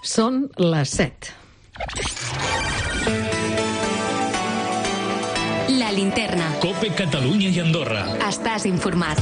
Són les 7. La linterna. COPE Catalunya i Andorra. Estàs informat.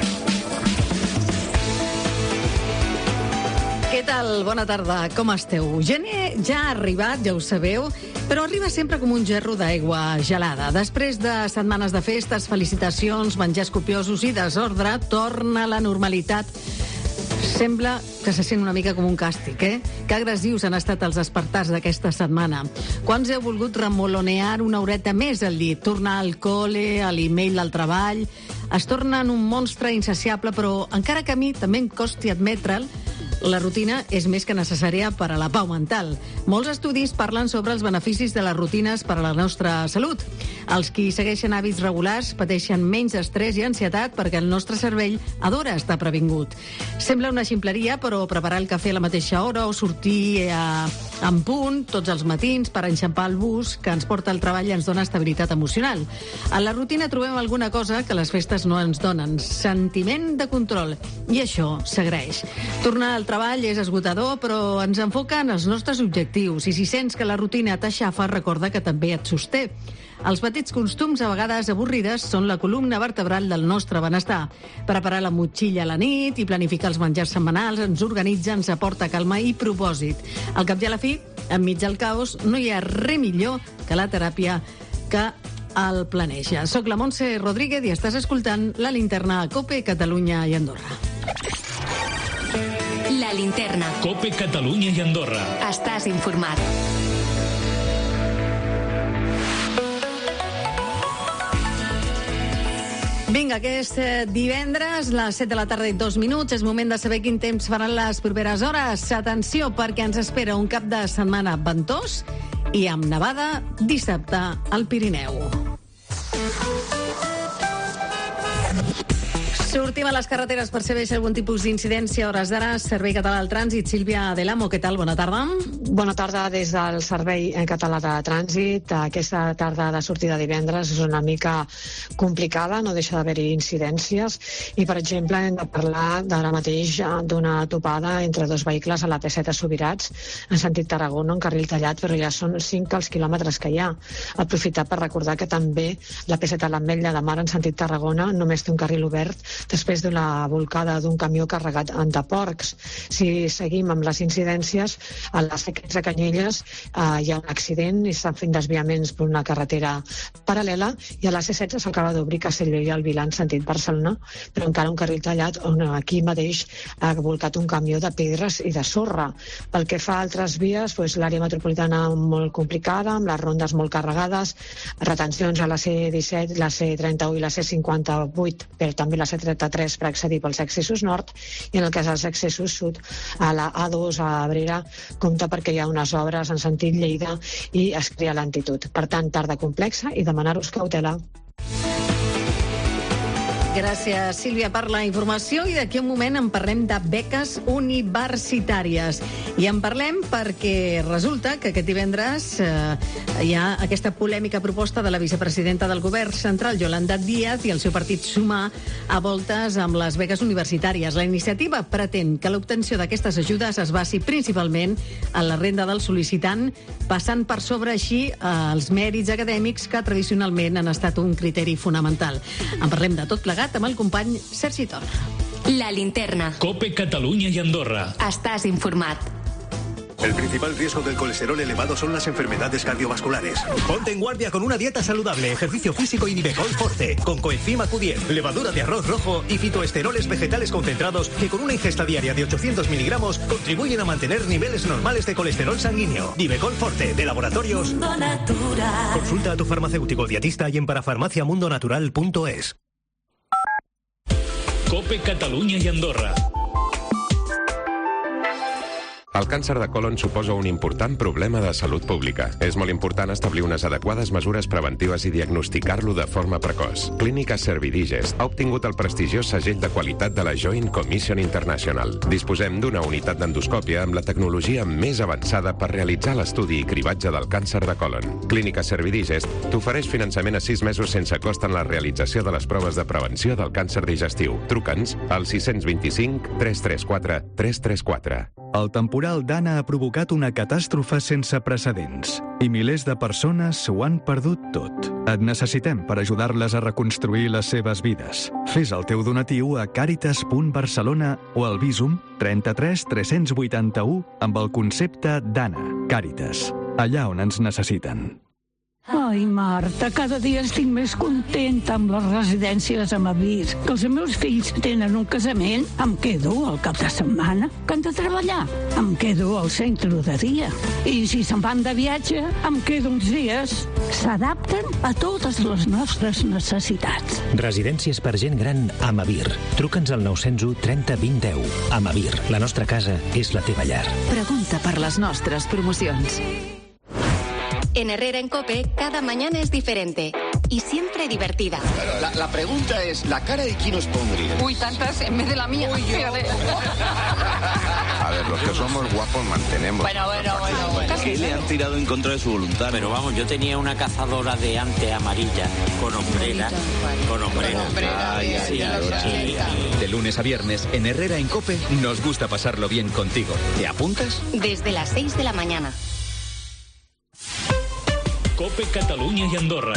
Què tal? Bona tarda, com esteu? Gener ja ha arribat, ja ho sabeu, però arriba sempre com un gerro d'aigua gelada. Després de setmanes de festes, felicitacions, menjars copiosos i desordre, torna la normalitat. Sembla que se sent una mica com un càstig, Que agressius han estat els despertars d'aquesta setmana. Quants heu volgut remolonear una horeta més al llit? Tornar al col·le, a l'email del treball... Es torna en un monstre insaciable, però encara que a mi també em costi admetre'l, la rutina és més que necessària per a la pau mental. Molts estudis parlen sobre els beneficis de les rutines per a la nostra salut. Els qui segueixen hàbits regulars pateixen menys estrès i ansietat perquè el nostre cervell adora estar previngut. Sembla una ximpleria, però preparar el cafè a la mateixa hora o sortir en punt tots els matins per enxampar el bus que ens porta al treball ens dona estabilitat emocional. A la rutina trobem alguna cosa que les festes no ens donen, sentiment de control, i això s'agraeix. Tornar al treball és esgotador, però ens enfoca en els nostres objectius, i si sents que la rutina t'aixafa, recorda que també et sosté. Els petits costums, a vegades avorrides, són la columna vertebral del nostre benestar. Preparar la motxilla a la nit i planificar els menjars setmanals ens organitza, ens aporta calma i propòsit. Al cap i a la fi, enmig del caos, no hi ha res millor que la teràpia que el planeja. Soc la Montse Rodríguez i estàs escoltant La Linterna a COPE, Catalunya i Andorra. La linterna. COPE Catalunya i Andorra. Estàs informat. Vinga, que és divendres, les 7 de la tarda i 2 minuts. És moment de saber quin temps faran les properes hores. Atenció, perquè ens espera un cap de setmana ventós i amb nevada dissabte al Pirineu. Sortim a les carreteres per saber si algun tipus d'incidència a hores d'ara. Servei Català del Trànsit, Sílvia Delamo, què tal? Bona tarda. Bona tarda des del Servei Català de Trànsit. Aquesta tarda de sortida divendres és una mica complicada, no deixa d'haver-hi incidències i, per exemple, hem de parlar d'ara mateix d'una topada entre dos vehicles a la P7 a Subirats en sentit Tarragona, un carril tallat, però ja són 5 els quilòmetres que hi ha. Aprofitar per recordar que també la P7 a l'Ametlla de Mar en sentit Tarragona només té un carril obert després d'una volcada d'un camió carregat de porcs. Si seguim amb les incidències, a la C15 a Canyelles hi ha un accident i estan fent desviaments per una carretera paral·lela, i a la C16 s'acaba d'obrir Castelló i el Vilar en sentit Barcelona, però encara un carril tallat on aquí mateix ha volcat un camió de pedres i de sorra. Pel que fa a altres vies, l'àrea metropolitana molt complicada, amb les rondes molt carregades, retencions a la C17, la C31 i la C58, però també la C33 per accedir pels accessos nord, i en el cas dels accessos sud, a la A2 a Abrera, compta perquè hi ha unes obres en sentit Lleida i es crea lentitud. Per tant, tarda complexa i demanar-vos cautela. Gràcies, Sílvia, per la informació, i d'aquí un moment en parlem de beques universitàries. I en parlem perquè resulta que aquest divendres hi ha aquesta polèmica proposta de la vicepresidenta del govern central, Yolanda Díaz, i el seu partit Sumar a voltes amb les beques universitàries. La iniciativa pretén que l'obtenció d'aquestes ajudes es basi principalment en la renda del sol·licitant, passant per sobre així els mèrits acadèmics que tradicionalment han estat un criteri fonamental. En parlem de tot plegat amb el company Sergi Tor. La linterna. COPE Catalunya i Andorra. Estàs informat. El principal riesgo del colesterol elevado son las enfermedades cardiovasculares. Ponte en guardia con una dieta saludable, ejercicio físico y Nivecol Forte, con coenzima Q10, levadura de arroz rojo y fitoesteroles vegetales concentrados que con una ingesta diaria de 800 miligramos contribuyen a mantener niveles normales de colesterol sanguíneo. Nivecol Forte, de Laboratorios Mundo Natural. Consulta a tu farmacéutico dietista y en parafarmaciamundonatural.es. COPE Catalunya i Andorra. El càncer de colon suposa un important problema de salut pública. És molt important establir unes adequades mesures preventives i diagnosticar-lo de forma precoç. Clínica Servidigest ha obtingut el prestigiós segell de qualitat de la Joint Commission International. Disposem d'una unitat d'endoscòpia amb la tecnologia més avançada per realitzar l'estudi i cribatge del càncer de colon. Clínica Servidigest t'ofereix finançament a 6 mesos sense cost en la realització de les proves de prevenció del càncer digestiu. Truca'ns al 625 334 334. El temporal Dana ha provocat una catàstrofe sense precedents i milers de persones ho han perdut tot. Et necessitem per ajudar-les a reconstruir les seves vides. Fes el teu donatiu a caritas.barcelona o al Bizum 33 381 amb el concepte Dana. Càritas, allà on ens necessiten. Ai, Marta, cada dia estic més contenta amb les residències a Mavir. Que els meus fills tenen un casament, em quedo al cap de setmana. Que han de treballar, em quedo al centre de dia. I si se'n van de viatge, em quedo uns dies. S'adapten a totes les nostres necessitats. Residències per gent gran a Mavir. Truca'ns al 901 30 20 10. A Mavir, la nostra casa és la teva llar. Pregunta per les nostres promocions. En Herrera en COPE, cada mañana es diferente y siempre divertida. La pregunta es, ¿la cara de quién os pondría? Uy, tantas en vez de la mía. Uy, fíjate. A ver, los que somos guapos mantenemos. Bueno. Que le han tirado en contra de su voluntad. Pero vamos, yo tenía una cazadora de ante amarilla, con hombrera. De lunes a viernes, en Herrera en COPE, nos gusta pasarlo bien contigo. ¿Te apuntas? Desde las 6 de la mañana. COPE Catalunya y Andorra.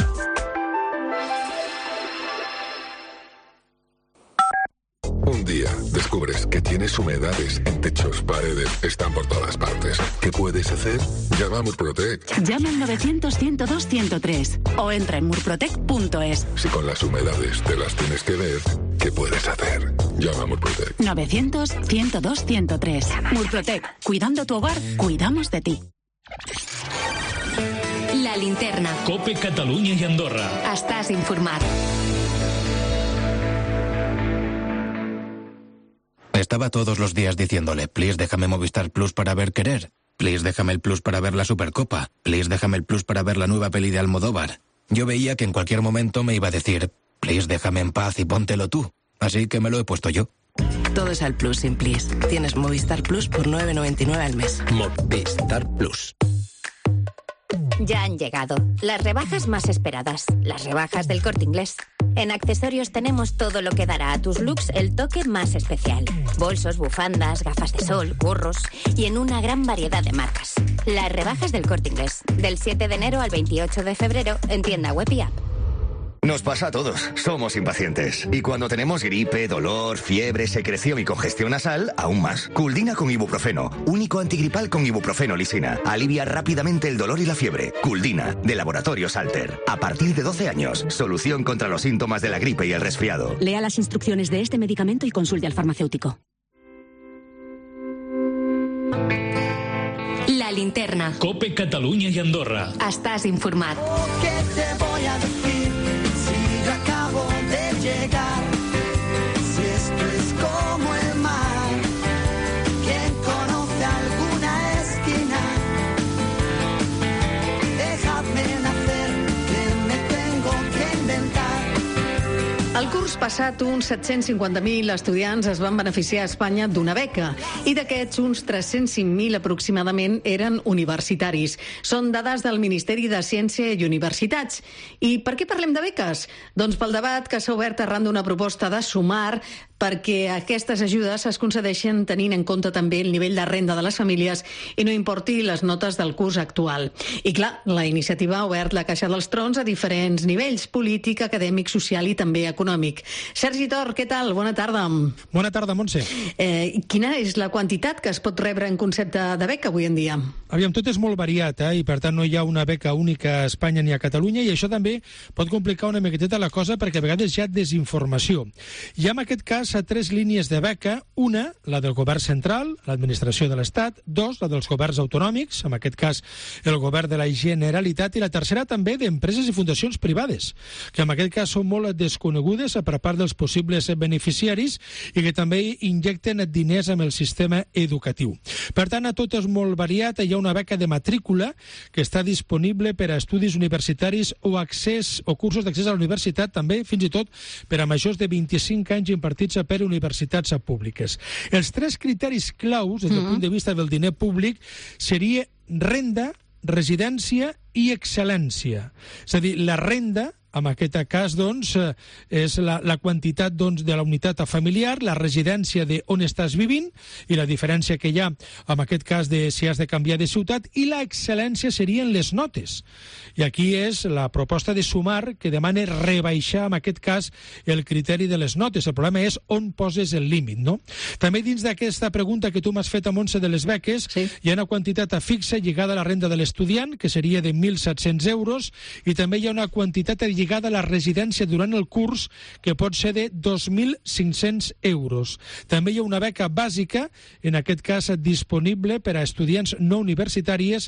Un día descubres que tienes humedades en techos, paredes, están por todas partes. ¿Qué puedes hacer? Llama a Murprotec. Llama al 900-102-103 o entra en murprotec.es. Si con las humedades te las tienes que ver, ¿qué puedes hacer? Llama a Murprotec. 900-102-103. Murprotec. Cuidando tu hogar, cuidamos de ti. La linterna. COPE Catalunya y Andorra. Estàs informat. Estaba todos los días diciéndole, please déjame Movistar Plus para ver Querer, please déjame el Plus para ver la Supercopa, please déjame el Plus para ver la nueva peli de Almodóvar. Yo veía que en cualquier momento me iba a decir, please déjame en paz y póntelo tú. Así que me lo he puesto yo. Todo es al Plus sin Please. Tienes Movistar Plus por 9,99 al mes. Movistar Plus. Ya han llegado las rebajas más esperadas, las rebajas del Corte Inglés. En accesorios tenemos todo lo que dará a tus looks el toque más especial. Bolsos, bufandas, gafas de sol, gorros y en una gran variedad de marcas. Las rebajas del Corte Inglés, del 7 de enero al 28 de febrero en tienda web y app. Nos pasa a todos, somos impacientes. Y cuando tenemos gripe, dolor, fiebre, secreción y congestión nasal, aún más. Culdina con ibuprofeno, único antigripal con ibuprofeno lisina. Alivia rápidamente el dolor y la fiebre. Culdina, de Laboratorios Alter. A partir de 12 años, solución contra los síntomas de la gripe y el resfriado. Lea las instrucciones de este medicamento y consulte al farmacéutico. La linterna. COPE Catalunya y Andorra. Estàs informat. ¿Qué te voy a decir? Si yo acabo de llegar, si esto es como el mar, ¿quién conoce alguna esquina? Déjame nacer, que me tengo que inventar. El curs passat, uns 750.000 estudiants es van beneficiar a Espanya d'una beca i d'aquests, uns 305.000 aproximadament eren universitaris. Són dades del Ministeri de Ciència i Universitats. I per què parlem de beques? Doncs pel debat que s'ha obert arran d'una proposta de Sumar perquè aquestes ajudes es concedeixen tenint en compte també el nivell de renda de les famílies i no importi les notes del curs actual. I clar, la iniciativa ha obert la caixa dels trons a diferents nivells, polític, acadèmic, social i també econòmic. Sergi Tor, què tal? Bona tarda. Bona tarda, Montse. Quina és la quantitat que es pot rebre en concepte de beca avui en dia? Aviam, tot és molt variat, i per tant no hi ha una beca única a Espanya ni a Catalunya, i això també pot complicar una miqueteta la cosa perquè a vegades hi ha desinformació. Hi ha en aquest cas 3 línies de beca, una, la del govern central, l'administració de l'Estat, 2, la dels governs autonòmics, en aquest cas el govern de la Generalitat, i la tercera també d'empreses i fundacions privades, que en aquest cas són molt desconegudes per part dels possibles beneficiaris i que també injecten diners amb el sistema educatiu. Per tant, tot és molt variat. Hi ha una beca de matrícula que està disponible per a estudis universitaris o cursos d'accés a la universitat, també, fins i tot, per a majors de 25 anys impartits per universitats públiques. Els 3 criteris claus, des del punt de vista del diner públic, seria renda, residència i excel·lència. És a dir, la renda en aquest cas, doncs, és la quantitat de la unitat familiar, la residència d'on estàs vivint i la diferència que hi ha, en aquest cas, de si has de canviar de ciutat, i la excel·lència serien les notes. I aquí és la proposta de Sumar, que demana rebaixar, en aquest cas, el criteri de les notes. El problema és on poses el límit, no? També dins d'aquesta pregunta que tu m'has fet, a Montse, de les beques, hi ha una quantitat fixa lligada a la renda de l'estudiant, que seria de 1.700 euros, i també hi ha una quantitat lligada a la residència durant el curs, que pot ser de 2.500 euros. També hi ha una beca bàsica, en aquest cas disponible per a estudiants no universitaris,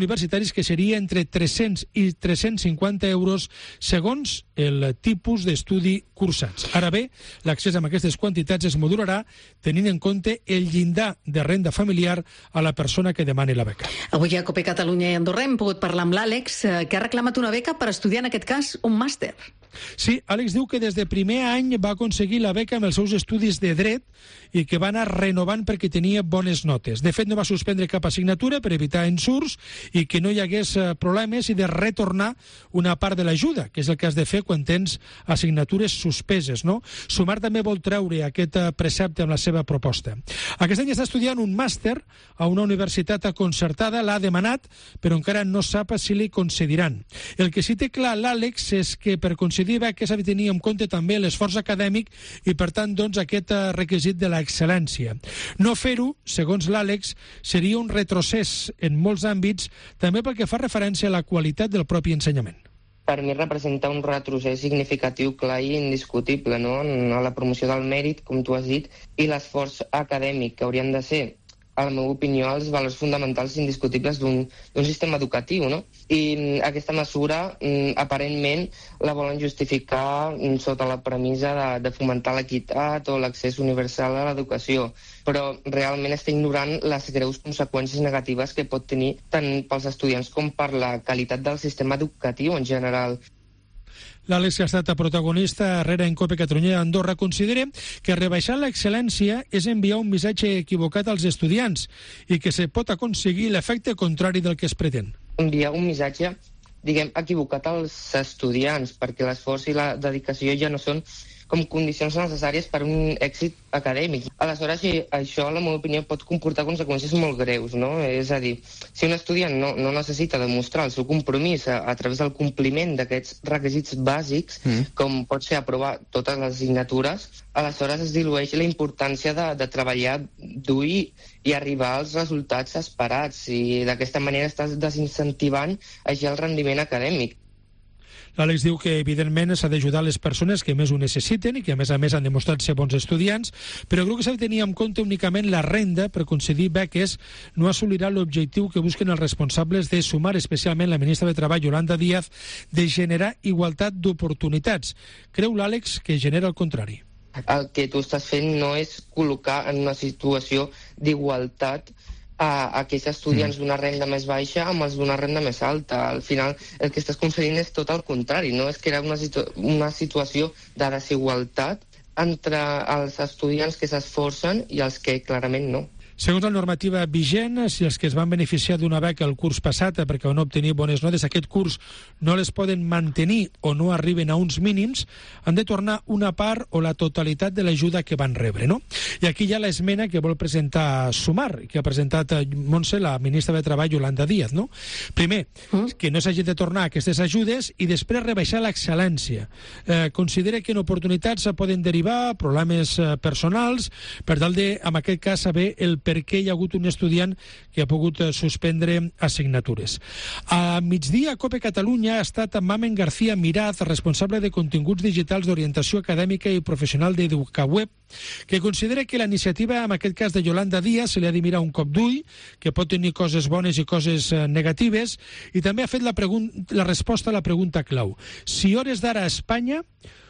que seria entre 300 i 350 euros segons el tipus d'estudi cursats. Ara bé, l'accés a aquestes quantitats es modularà tenint en compte el llindar de renda familiar a la persona que demani la beca. Avui a Cope Catalunya i Andorra hem pogut parlar amb l'Àlex, que ha reclamat una beca per estudiar, en aquest cas, un màster. Sí, Àlex diu que des de primer any va aconseguir la beca amb els seus estudis de dret i que va anar renovant perquè tenia bones notes. De fet, no va suspendre cap assignatura per evitar ensurts i que no hi hagués problemes i de retornar una part de l'ajuda, que és el que has de fer quan tens assignatures suspeses, no? Sumar també vol treure aquest precepte amb la seva proposta. Aquest any està estudiant un màster a una universitat concertada, l'ha demanat, però encara no sap si li concediran. El que sí té clar l'Àlex és que per concedir beques s'ha de tenir en compte també l'esforç acadèmic i, per tant, doncs, aquest requisit de la excel·lència. No fer-ho, segons l'Àlex, seria un retrocés en molts àmbits, també pel que fa referència a la qualitat del propi ensenyament. Per mi representa un retrocés significatiu, clar i indiscutible, no? A la promoció del mèrit, com tu has dit, i l'esforç acadèmic, que haurien de ser, a la meva opinió, els valors fonamentals indiscutibles d'un sistema educatiu, no? I aquesta mesura, aparentment, la volen justificar sota la premissa de fomentar l'equitat o l'accés universal a l'educació, però realment està ignorant les greus conseqüències negatives que pot tenir tant pels estudiants com per la qualitat del sistema educatiu en general. L'Àlex, que ha estat protagonista darrere en Cope Catalunya i Andorra, considera que rebaixar l'excel·lència és enviar un missatge equivocat als estudiants i que se pot aconseguir l'efecte contrari del que es pretén. Enviar un missatge, diguem, equivocat als estudiants, perquè l'esforç i la dedicació ja no són com condicions necessàries per un èxit acadèmic. Aleshores, això, a la meva opinió, pot comportar conseqüències molt greus, no? És a dir, si un estudiant no necessita demostrar el seu compromís a través del compliment d'aquests requisits bàsics, com pot ser aprovar totes les assignatures, aleshores es dilueix la importància de treballar dur i arribar als resultats esperats, i d'aquesta manera estàs desincentivant així el rendiment acadèmic. L'Àlex diu que, evidentment, s'ha d'ajudar les persones que més ho necessiten i que, a més han demostrat ser bons estudiants, però crec que s'ha de tenir en compte únicament la renda per concedir beques no assolirà l'objectiu que busquen els responsables de Sumar, especialment la ministra de Treball, Yolanda Díaz, de generar igualtat d'oportunitats. Creu l'Àlex que genera el contrari. El que tu estàs fent no és col·locar en una situació d'igualtat a aquells estudiants d'una renda més baixa amb els d'una renda més alta. Al final, el que estàs concedint és tot el contrari, no? És crear una situació de desigualtat entre els estudiants que s'esforcen i els que clarament no. Segons la normativa vigent, si els que es van beneficiar d'una beca el curs passat perquè van obtenir bones notes, aquest curs no les poden mantenir o no arriben a uns mínims, han de tornar una part o la totalitat de l'ajuda que van rebre, no? I aquí hi ha l'esmena que vol presentar Sumar, que ha presentat Montse, la ministra de Treball, Yolanda Díaz, no? Primer, que no s'hagi de tornar aquestes ajudes i després rebaixar l'excel·lència. Considera que en oportunitats poden derivar problemes personals per tal de, en aquest cas, saber el per què hi ha hagut un estudiant que ha pogut suspendre assignatures. A migdia, a Cope Catalunya ha estat Mamen García Miraz, responsable de continguts digitals d'orientació acadèmica i professional d'EducaWeb, que considera que la iniciativa, en aquest cas de Yolanda Díaz, se li ha de mirar un cop d'ull, que pot tenir coses bones i coses negatives, i també ha fet la resposta a la pregunta clau. Si hores d'ara a Espanya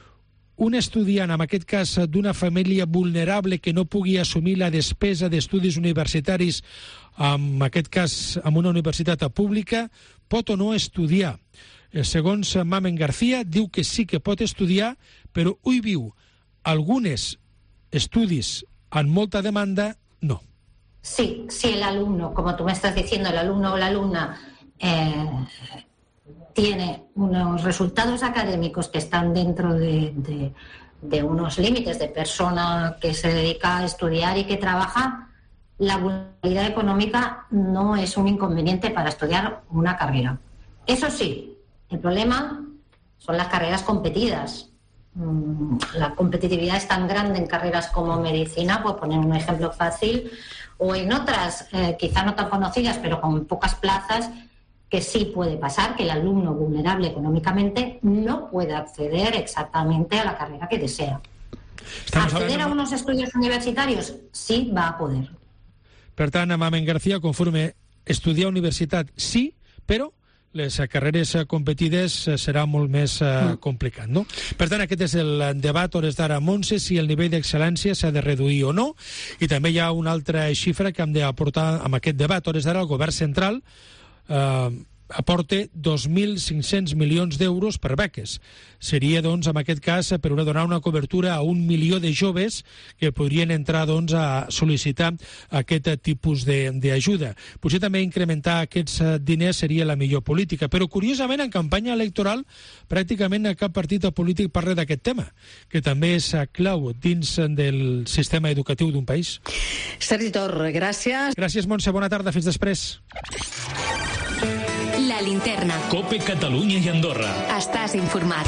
un estudiant, en aquest cas d'una família vulnerable que no pugui assumir la despesa d'estudis universitaris, en aquest cas en una universitat pública, pot o no estudiar. Segons Mamen García, diu que sí que pot estudiar, però hi viu alguns estudis amb molta demanda, no. Sí, si el alumno, como tú me estás diciendo, el alumno o la alumna tiene unos resultados académicos que están dentro de unos límites de persona que se dedica a estudiar y que trabaja, la vulnerabilidad económica no es un inconveniente para estudiar una carrera. Eso sí, el problema son las carreras competidas. La competitividad es tan grande en carreras como medicina, por poner un ejemplo fácil, o en otras, quizá no tan conocidas, pero con pocas plazas, que sí puede pasar que el alumno vulnerable económicamente no pueda acceder exactamente a la carrera que desea. ¿Acceder a unos estudios universitarios? Sí, va a poder. Per tant, Mamen García, conforme estudiar a universitat sí, però les carreres competides serà molt més complicat, no? Per tant, aquest és el debat hores d'ara, Montse, si el nivell d'excel·lència s'ha de reduir o no, i també hi ha una altra xifra que hem d'aportar amb aquest debat hores d'ara. El govern central aporta 2.500 milions d'euros per beques. Seria, doncs, en aquest cas, per donar una cobertura a 1 milió de joves que podrien entrar, doncs, a sol·licitar aquest tipus d'ajuda. Potser també incrementar aquests diners seria la millor política, però curiosament en campanya electoral pràcticament cap partit polític parla d'aquest tema, que també és clau dins del sistema educatiu d'un país. Sergi Tor, gràcies. Gràcies, Montse, bona tarda, fins després. La Linterna. COPE Catalunya i Andorra. Estàs informat.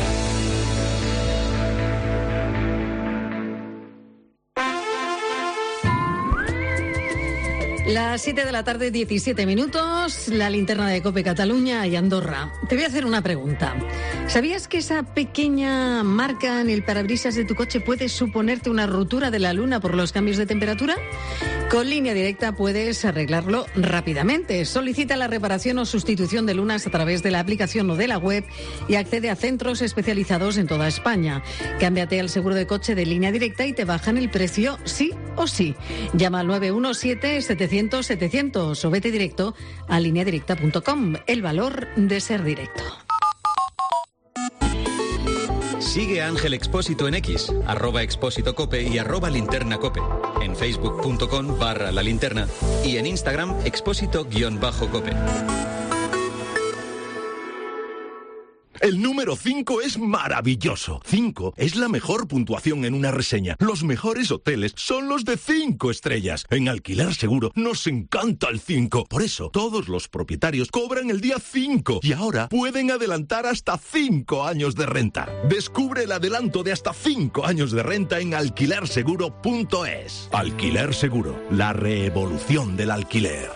Las 7 de la tarde, 17 minutos, la linterna de COPE Cataluña y Andorra. Te voy a hacer una pregunta. ¿Sabías que esa pequeña marca en el parabrisas de tu coche puede suponerte una rotura de la luna por los cambios de temperatura? Con Línea Directa puedes arreglarlo rápidamente. Solicita la reparación o sustitución de lunas a través de la aplicación o de la web y accede a centros especializados en toda España. Cámbiate al seguro de coche de Línea Directa y te bajan el precio sí o sí. Llama al 917-700-700 o vete directo a lineadirecta.com. El valor de ser directo. Sigue a Ángel Expósito en X, @expósitocope y @linternacope, en facebook.com/la linterna y en Instagram expósito_cope. El número 5 es maravilloso. 5 es la mejor puntuación en una reseña. Los mejores hoteles son los de 5 estrellas. En Alquiler Seguro nos encanta el 5. Por eso, todos los propietarios cobran el día 5 y ahora pueden adelantar hasta 5 años de renta. Descubre el adelanto de hasta 5 años de renta en alquilerseguro.es. Alquiler Seguro, la revolución del alquiler.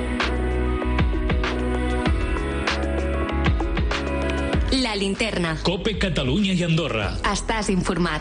La Linterna. COPE Catalunya i Andorra. Estàs informat.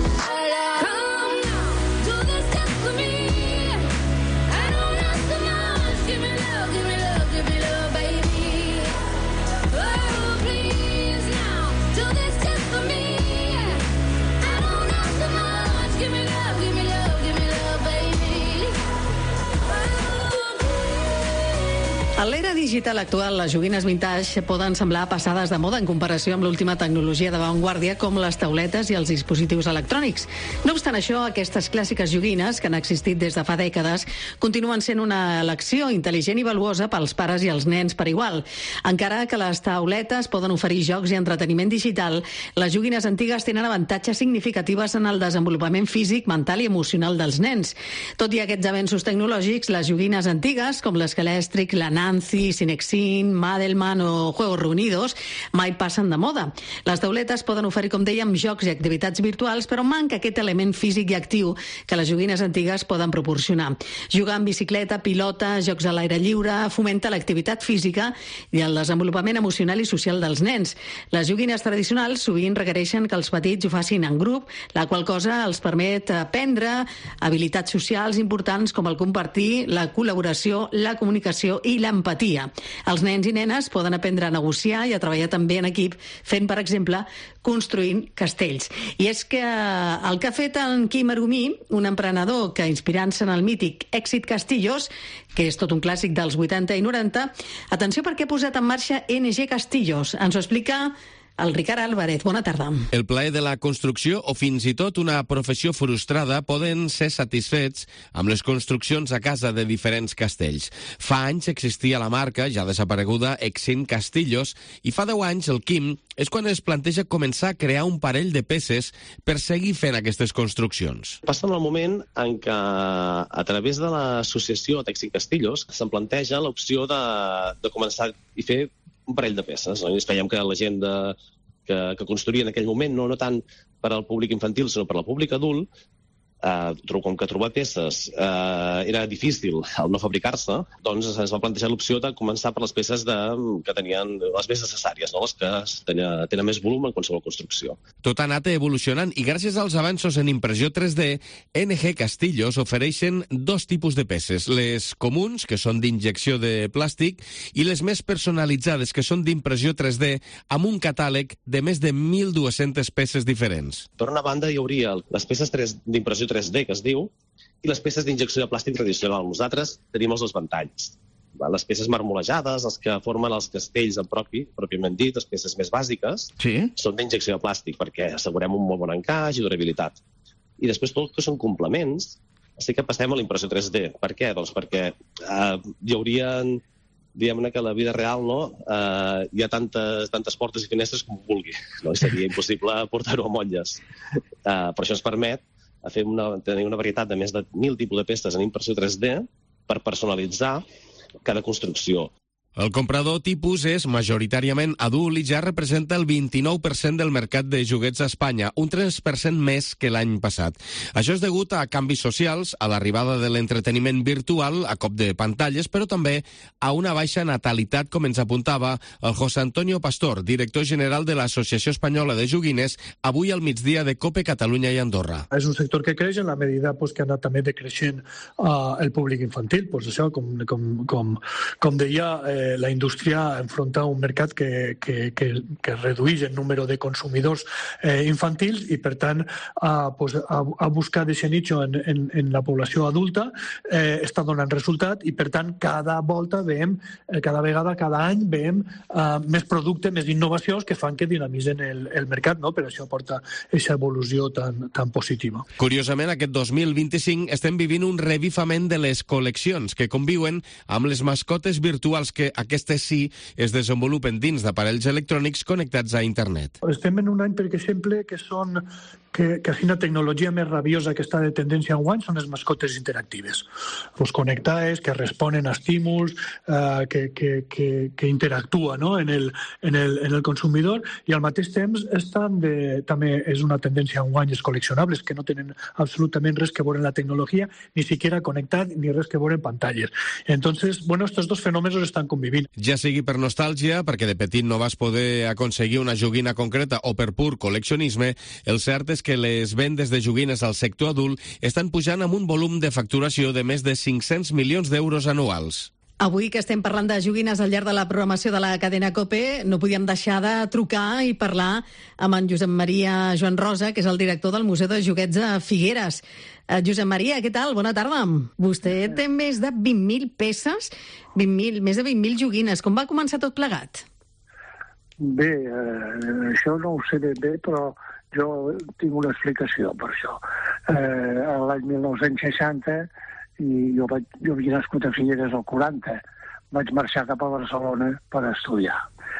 A l'era digital actual, les joguines vintage poden semblar passades de moda en comparació amb l'última tecnologia d'avantguàrdia com les tauletes i els dispositius electrònics. No obstant això, aquestes clàssiques joguines, que han existit des de fa dècades, continuen sent una elecció intel·ligent i valuosa pels pares i els nens per igual. Encara que les tauletes poden oferir jocs i entreteniment digital, les joguines antigues tenen avantatges significatius en el desenvolupament físic, mental i emocional dels nens. Tot i aquests avenços tecnològics, les joguines antigues, com l'Escalèstric, la Nancy, Cinexin, Madelman o Juegos Reunidos, mai passen de moda. Les tauletes poden oferir, com dèiem, jocs i activitats virtuals, però manca aquest element físic i actiu que les joguines antigues poden proporcionar. Jugar en bicicleta, pilota, jocs a l'aire lliure, fomenta l'activitat física i el desenvolupament emocional i social dels nens. Les joguines tradicionals sovint requereixen que els petits ho facin en grup, la qual cosa els permet aprendre habilitats socials importants com el compartir, la col·laboració, la comunicació i l'empatia. Els nens i nenes poden aprendre a negociar i a treballar també en equip, fent, per exemple, construint castells. I és que el que ha fet en Quim Arumí, un emprenedor que, inspirant-se en el mític Èxit Castillos, que és tot un clàssic dels 80 i 90, atenció perquè ha posat en marxa NG Castillos. Ens ho explica el Ricard Álvarez. Bona tarda. El plaer de la construcció o fins i tot una professió frustrada poden ser satisfets amb les construccions a casa de diferents castells. Fa anys existia la marca, ja desapareguda, Exim Castillos, i fa 10 anys el Quim és quan es planteja començar a crear un parell de peces per seguir fent aquestes construccions. Passa en el moment en què, a través de l'associació Exim Castillos, se'n planteja l'opció de començar i fer un parell de peces. No? I veiem que la gent que construïa en aquell moment, no tant per al públic infantil, sinó per al públic adult, com que trobar peces era difícil al no fabricar-se, doncs es va plantejar l'opció de començar per les peces que tenien les més necessàries, no? Les que tenen més volum en qualsevol construcció. Tot ha anat evolucionant i gràcies als avanços en impressió 3D, NG Castillos ofereixen dos tipus de peces, les comuns, que són d'injecció de plàstic, i les més personalitzades, que són d'impressió 3D, amb un catàleg de més de 1.200 peces diferents. Per una banda hi hauria les peces d'impressió 3D, que es diu, i les peces d'injecció de plàstic tradicional. Nosaltres tenim els dos ventalls. Les peces marmolejades, els que formen els castells pròpiament dit, les peces més bàsiques, són d'injecció de plàstic, perquè assegurem un molt bon encaix i durabilitat. I després tot el que són complements, sí que passem a l'impressió 3D. Per què? Doncs perquè hi haurien, diguem-ne que a la vida real hi ha tantes portes i finestres com vulgui. No? Seria impossible portar-ho a motlles. Per això ens permet tenir una varietat de més de 1.000 tipus de peces en impressió 3D per personalitzar cada construcció. El comprador tipus és majoritàriament adult i ja representa el 29% del mercat de joguets a Espanya, un 3% més que l'any passat. Això és degut a canvis socials, a l'arribada de l'entreteniment virtual a cop de pantalles, però també a una baixa natalitat, com ens apuntava el José Antonio Pastor, director general de l'Associació Espanyola de Joguines, avui al migdia de COPE Catalunya i Andorra. És un sector que creix en la medida que ha anat també decreixent el públic infantil. Això, com deia, la indústria enfronta un mercat que redueix el número de consumidors infantils i, per tant, ha buscat aquest nicho en la població adulta, està donant resultat i, per tant, cada vegada, cada any, veiem més producte, més innovacions que fan que dinamitzen el mercat, no? Per això porta aquesta evolució tan positiva. Curiosament, aquest 2025 estem vivint un revifament de les col·leccions que conviuen amb les mascotes virtuals que aquestes sí es desenvolupen dins d'aparells electrònics connectats a internet. Estem en un any, per exemple, que la tecnologia més rabiosa que està de tendència enguany són les mascotes interactives. Connectades, que responen a estímuls, que interactuen, no? en el consumidor, i al mateix temps també és una tendència enguany els col·leccionables, que no tenen absolutament res que veure en la tecnologia, ni siquiera connectat, ni res que veure en pantalles. Entonces, estos dos fenòmenos estan convivint. Ja sigui per nostàlgia, perquè de petit no vas poder aconseguir una joguina concreta, o per pur col·leccionisme, el cert és que les vendes de joguines al sector adult estan pujant amb un volum de facturació de més de 500 milions d'euros anuals. Avui que estem parlant de joguines al llarg de la programació de la cadena COPE, no podíem deixar de trucar i parlar amb en Josep Maria Joan Rosa, que és el director del Museu de Joguets a Figueres. Josep Maria, què tal? Bona tarda. Vostè té més de 20.000 peces, més de 20.000 joguines. Com va començar tot plegat? Bé, això no ho sé ben bé, però jo tinc una explicació per això. L'any 1960, i jo havia nascut a Figueres al 40, vaig marxar cap a Barcelona per estudiar.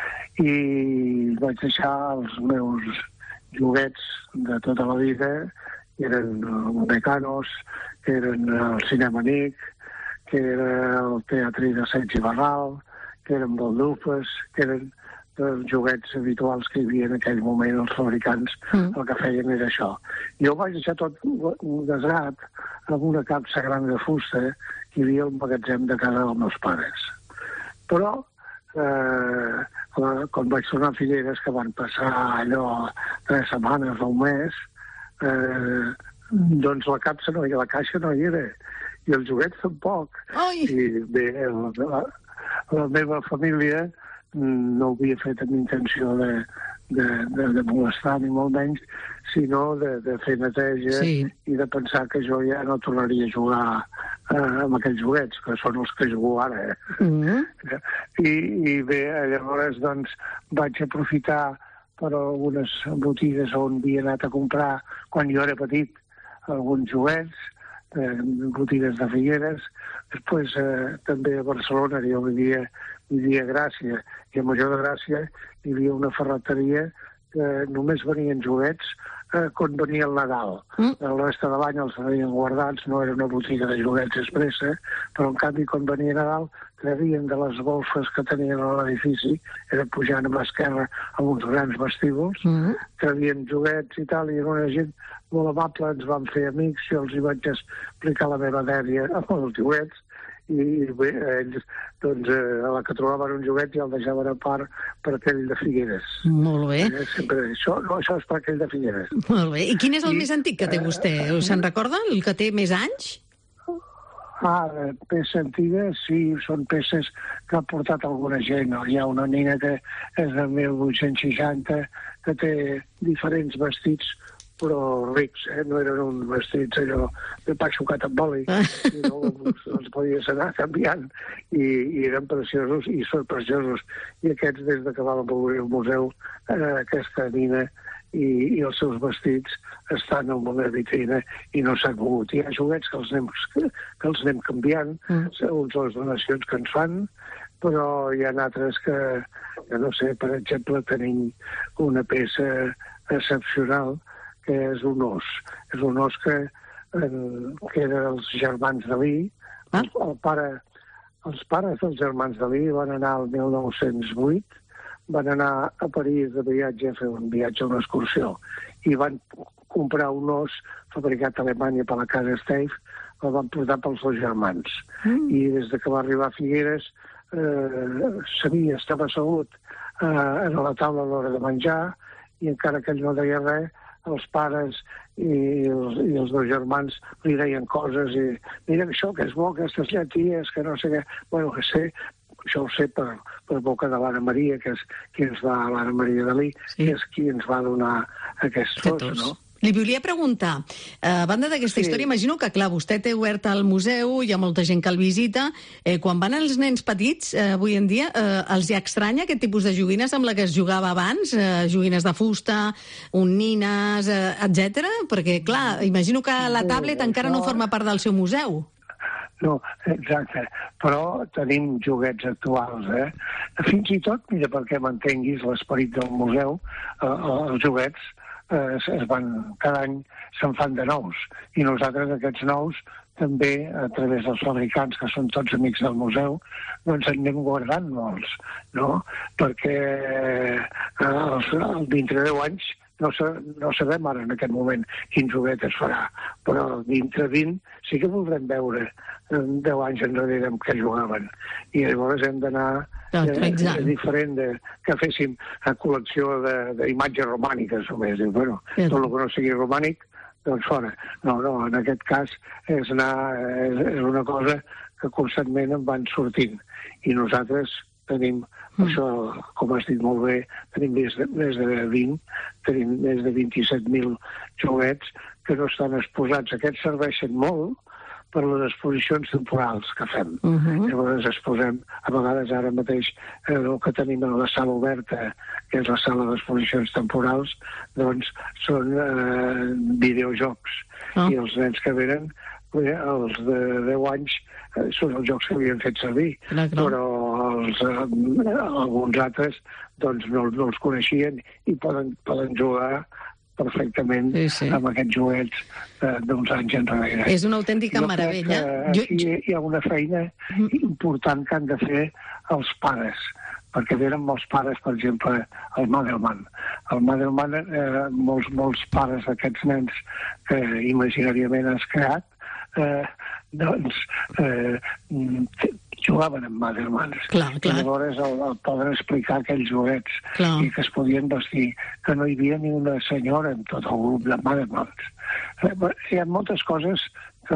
I vaig deixar els meus joguets de tota la vida, que eren Mecanos, que eren el Cinema Nick, que era el Teatre de Seix i Barral, que eren Baldufes, que eren els joguets habituals que hi havia en aquell moment els fabricants, el que feien era això. Jo vaig deixar tot desgrat amb una capsa gran de fusta que hi havia al magatzem de casa dels meus pares. Però, quan vaig tornar a Figueres, que van passar allò 3 setmanes o un mes, doncs la capsa no hi era, la caixa no hi era, i els joguets tampoc. I bé, la meva família no ho havia fet amb intenció de molestar, ni molt menys, sinó de fer neteja i de pensar que jo ja no tornaria a jugar amb aquells joguets, que són els que jugo ara. I bé, llavors doncs, vaig aprofitar per algunes botigues on havia anat a comprar quan jo era petit alguns joguets, botigues de Figueres. Després també a Barcelona, jo vivia a Gràcia, i a Major de Gràcia hi havia una ferreteria que només venien joguets quan venia el Nadal. El resta de l'any els tenien guardats, no era una botiga de joguets expressa, però en canvi quan venia Nadal traien de les golfes que tenien a l'edifici, era pujant a l'esquerra a uns grans vestíbuls, traien joguets i tal, i era una gent molt amable, ens van fer amics, jo els hi vaig explicar la meva dèria amb els joguets, i bé, ells, doncs, a la que trobaven un joguet ja el deixaven a part per aquell de Figueres. Molt bé. Sempre, això és per aquell de Figueres. Molt bé. I quin és el més antic que té vostè? Se'n recorda? El que té més anys? Peça antiga, sí, són peces que ha portat alguna gent. Hi ha una nina que és de 1860 que té diferents vestits però rics, no eren uns vestits allò de pa xocat amb oli, sinó els podies anar canviant i eren preciosos i són preciosos. I aquests, des que vam obrir el museu, aquesta nina i els seus vestits estan en una vitrina i no s'han mogut. Hi ha joguets que els anem canviant segons les donacions que ens fan, però hi ha altres que no sé, per exemple, tenim una peça excepcional que és un os. És un os que era dels germans Dalí. Els pares dels germans Dalí van anar al 1908, van anar a París de viatge a fer un viatge a una excursió i van comprar un os fabricat a Alemanya per la casa Steiff, el van portar pels dos germans. I des que va arribar a Figueres estava assegut a la taula a l'hora de menjar i encara que ell no deia res, els pares i els dos germans li deien coses i mira això que és bo, aquestes lleties, que no sé què. Bueno, que sé, això ho sé per boca de l'Anna Maria, que és qui ens va, l'Anna Maria Dalí, que és qui ens va donar aquests dos, no? Li volia preguntar, a banda d'aquesta història, imagino que, clar, vostè té obert el museu, hi ha molta gent que el visita. Quan van els nens petits, avui en dia, els hi estranya aquest tipus de joguines amb la que es jugava abans? Joguines de fusta, nines, etc. Perquè, clar, imagino que la tablet encara no forma part del seu museu. No, exacte, però tenim joguets actuals, Fins i tot, mira, perquè m'entenguis l'esperit del museu, els joguets cada any se'n fan de nous, i nosaltres aquests nous també, a través dels fabricants, que són tots amics del museu, doncs en anem guardant molts, no? Perquè dintre 10 anys no sabem ara en aquest moment quin joguet es farà, però dintre 20 sí que voldrem veure 10 anys enrere amb què jugaven. I llavors hem d'anar diferent que féssim a col·lecció d'imatges romàniques només. Bueno, tot el que no sigui romànic, doncs fora. No, en aquest cas és una cosa que constantment en van sortint. I nosaltres tenim, això, com has dit molt bé, tenim més de 20, tenim més de 27.000 joguets que no estan exposats. Aquests serveixen molt per les exposicions temporals que fem. Llavors exposem, a vegades ara mateix, el que tenim a la sala oberta, que és la sala d'exposicions temporals, doncs són videojocs. I els nens que venen, els de 10 anys, són els jocs que havien fet servir, però alguns altres doncs no els coneixien i poden jugar perfectament amb aquests joguets d'uns anys enrere. És una autèntica meravella. Aquí hi ha una feina important que han de fer els pares, perquè venen molts pares, per exemple, el Madelman. El Madelman, molts pares d'aquests nens que imaginàriament has creat, doncs jugaven amb Madelmans. Llavors el poden explicar aquells joguets i que es podien vestir, que no hi havia ni una senyora en tot el grup de Madelmans. Hi ha moltes coses que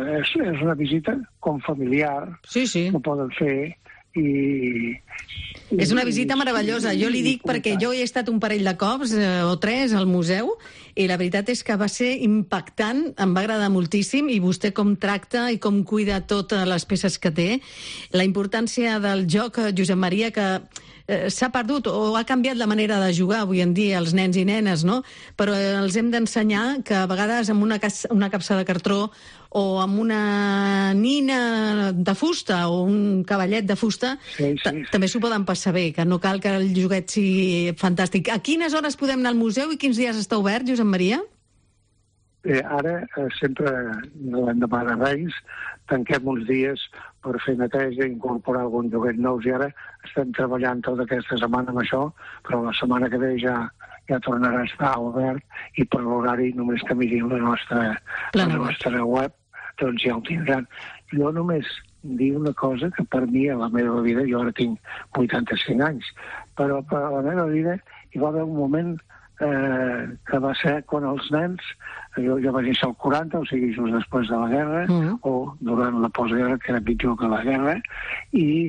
és una visita com familiar que poden fer i És una visita meravellosa. Jo li dic perquè jo he estat un parell de cops o 3 al museu i la veritat és que va ser impactant, em va agradar moltíssim, i vostè com tracta i com cuida totes les peces que té. La importància del joc, Josep Maria, que s'ha perdut o ha canviat la manera de jugar avui en dia els nens i nenes, no? Però els hem d'ensenyar que a vegades amb una capsa de cartró o amb una nina de fusta o un cavallet de fusta també s'ho poden passar bé, que no cal que el joguet sigui fantàstic. A quines hores podem anar al museu i quins dies està obert, Josep Maria? Ara, sempre l'endemà de Reis, tanquem uns dies per fer neteja i incorporar algun joguet nous, i ara estem treballant tota aquesta setmana amb això, però la setmana que ve ja tornarà a estar obert, i per l'horari només que mirin la nostra web, doncs ja ho tindran. Jo només dir una cosa que per mi a la meva vida, jo ara tinc 85 anys, però per a la meva vida hi va haver un moment que va ser quan els nens, jo vaig néixer al 40, o sigui, just després de la guerra, o durant la postguerra, que era pitjor que la guerra, i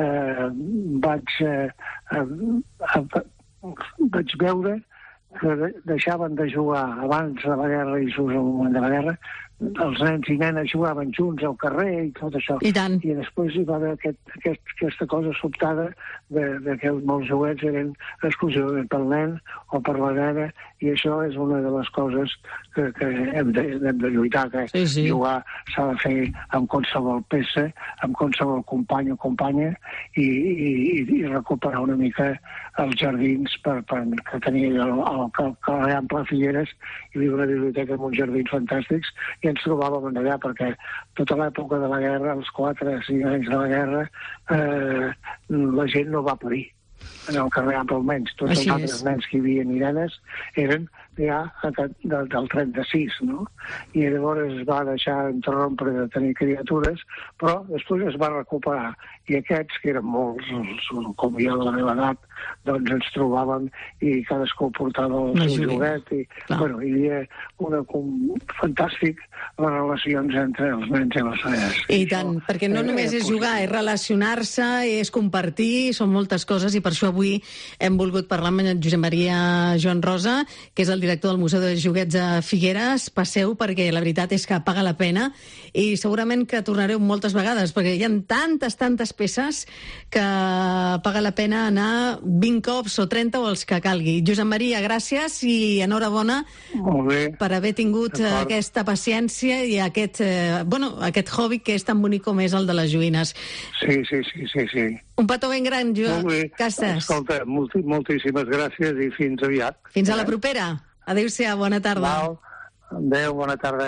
vaig veure que deixaven de jugar abans de la guerra i just al moment de la guerra. Els nens i nenes jugaven junts al carrer i tot això. I tant. I després hi va haver aquesta cosa sobtada de que molts joguets eren exclusivament pel nen o per la nena, i això és una de les coses que hem de lluitar, que jugar s'ha de fer amb qualsevol peça, amb qualsevol company o companya, i recuperar una mica els jardins que tenia el carrer Ample Figueres. Hi havia una biblioteca amb uns jardins fantàstics, i ens trobàvem allà perquè tota l'època de la guerra, els 4 o 5 anys de la guerra, la gent no va parir en el carrer Ample, almenys. Tots els altres nens que hi havia i nenes eren ja del 36, no? I llavors es va deixar interrompre de tenir criatures, però després es va recuperar. I aquests, que eren molts, com jo de la meva edat, doncs ens trobàvem i cadascú portava el seu joguet. I, bueno, hi havia fantàstic les relacions entre els nens i les nenes. I tant, perquè no només és jugar, és relacionar-se, és compartir, són moltes coses, i per això avui hem volgut parlar amb Josep Maria Joan Rosa, que és el director del Museu de Joguets de Figueres. Passeu, perquè la veritat és que paga la pena, i segurament que tornareu moltes vegades, perquè hi ha tantes peces que paga la pena anar 20 cops o 30 o els que calgui. Josep Maria, gràcies i enhorabona per haver tingut aquesta paciència i aquest hobby que és tan bonic com és el de les joguines. Sí. Un petó ben gran, Joan Casas. Escolta, moltíssimes gràcies i fins aviat. Fins a la propera. Adéu-siau, bona tarda. Adéu, bona tarda.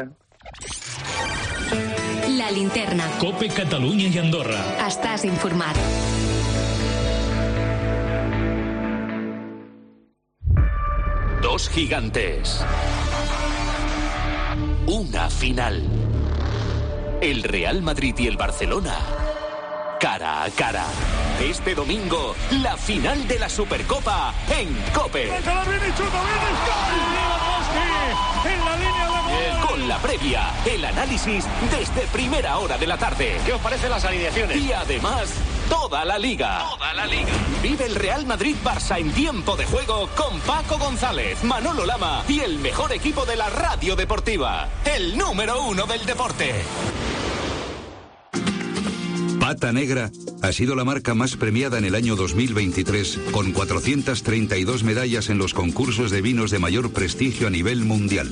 La Linterna. COPE Catalunya i Andorra. Estàs informat. Dos gigantes. Una final. El Real Madrid y el Barcelona. Cara a cara. Este domingo, la final de la Supercopa en COPE. Con la previa, el análisis desde primera hora de la tarde. ¿Qué os parecen las alineaciones? Y además, toda la Liga. Vive el Real Madrid-Barça en tiempo de juego con Paco González, Manolo Lama y el mejor equipo de la radio deportiva. El número 1 del deporte. Pata Negra ha sido la marca más premiada en el año 2023, con 432 medallas en los concursos de vinos de mayor prestigio a nivel mundial.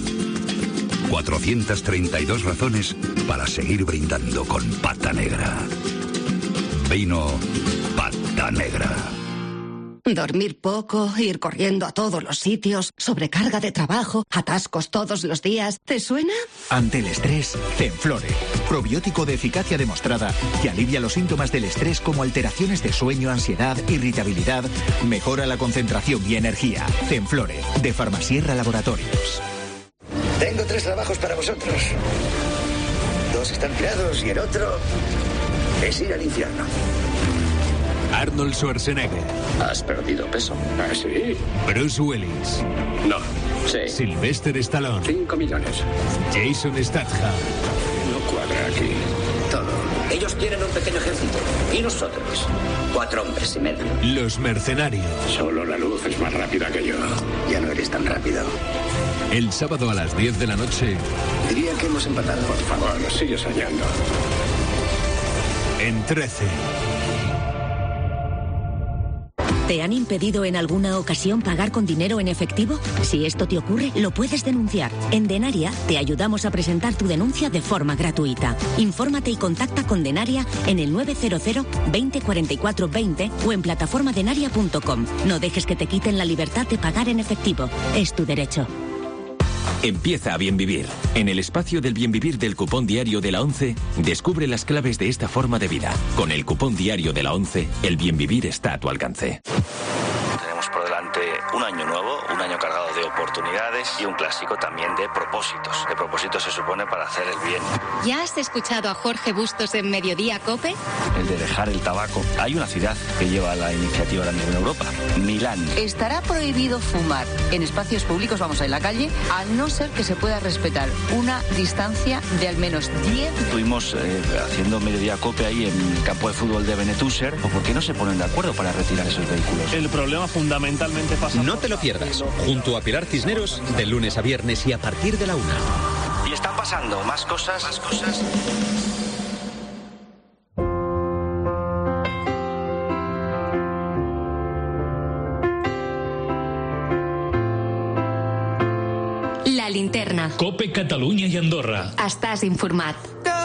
432 razones para seguir brindando con Pata Negra. Vino Pata Negra. Dormir poco, ir corriendo a todos los sitios, sobrecarga de trabajo, atascos todos los días. ¿Te suena? Ante el estrés, Zenflore. Probiótico de eficacia demostrada que alivia los síntomas del estrés como alteraciones de sueño, ansiedad, irritabilidad, mejora la concentración y energía. Zenflore, de Farmasierra Laboratorios. Tengo 3 trabajos para vosotros. 2 están tirados y el otro es ir al infierno. Arnold Schwarzenegger. ¿Has perdido peso? ¿Ah, sí? Bruce Willis. No. Sí. Sylvester Stallone. 5 millones. Jason Statham. No cuadra aquí. Todo. Ellos tienen un pequeño ejército. Y nosotros, 4 hombres y medio. Los mercenarios. Solo la luz es más rápida que yo. Ya no eres tan rápido. El sábado a las 10 de la noche. Diría que hemos empatado. Por favor, sigue soñando. En 13. ¿Te han impedido en alguna ocasión pagar con dinero en efectivo? Si esto te ocurre, lo puedes denunciar. En Denaria te ayudamos a presentar tu denuncia de forma gratuita. Infórmate y contacta con Denaria en el 900 20 44 20 o en plataformadenaria.com. No dejes que te quiten la libertad de pagar en efectivo. Es tu derecho. Empieza a bien vivir. En el espacio del bien vivir del cupón diario de la ONCE, descubre las claves de esta forma de vida. Con el cupón diario de la ONCE, el bien vivir está a tu alcance. Tenemos por delante un año nuevo, un año cargado de oportunidades y un clásico también de propósitos. De propósitos se supone para hacer el bien. ¿Ya has escuchado a Jorge Bustos en Mediodía COPE? El de dejar el tabaco. Hay una ciudad que lleva la iniciativa ahora mismo en Europa, Milán. Estará prohibido fumar en espacios públicos, vamos, en la calle, a no ser que se pueda respetar una distancia de al menos 10. Estuvimos haciendo Mediodía COPE ahí en el campo de fútbol de Benetúser. ¿O por qué no se ponen de acuerdo para retirar esos vehículos? El problema fundamentalmente pasa... No te lo pierdas, junto a Pilar Cisneros, de lunes a viernes y a partir de la 1. Y están pasando más cosas. La linterna. COPE Catalunya i Andorra. Estàs informat.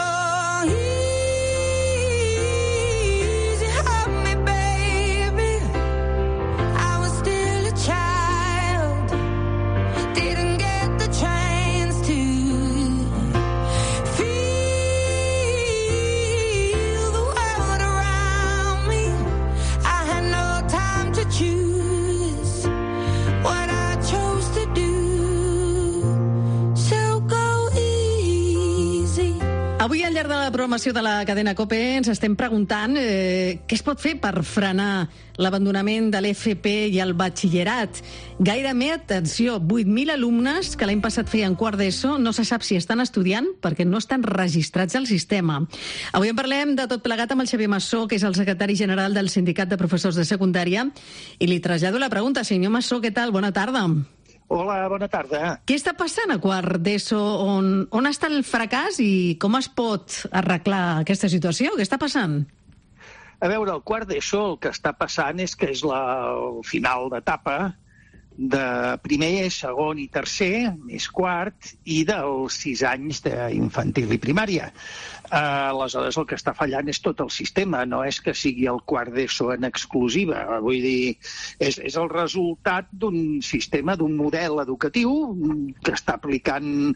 Avui, al llarg de la programació de la cadena COPE, ens estem preguntant què es pot fer per frenar l'abandonament de l'FP i el batxillerat. Gairebé, atenció, 8.000 alumnes que l'any passat feien quart d'ESO no se sap si estan estudiant perquè no estan registrats al sistema. Avui en parlem de tot plegat amb el Xavier Massó, que és el secretari general del Sindicat de Professors de Secundària, i li trasllado la pregunta. Senyor Massó, què tal? Bona tarda. Hola, bona tarda. Què està passant a quart d'ESO? On està el fracàs i com es pot arreglar aquesta situació? Què està passant? A veure, el quart d'ESO el que està passant és que és el final d'etapa de primer, segon i tercer, més quart, i dels 6 anys d'infantil i primària. Aleshores, el que està fallant és tot el sistema, no és que sigui el quart d'ESO en exclusiva. Vull dir, és el resultat d'un sistema, d'un model educatiu que està aplicant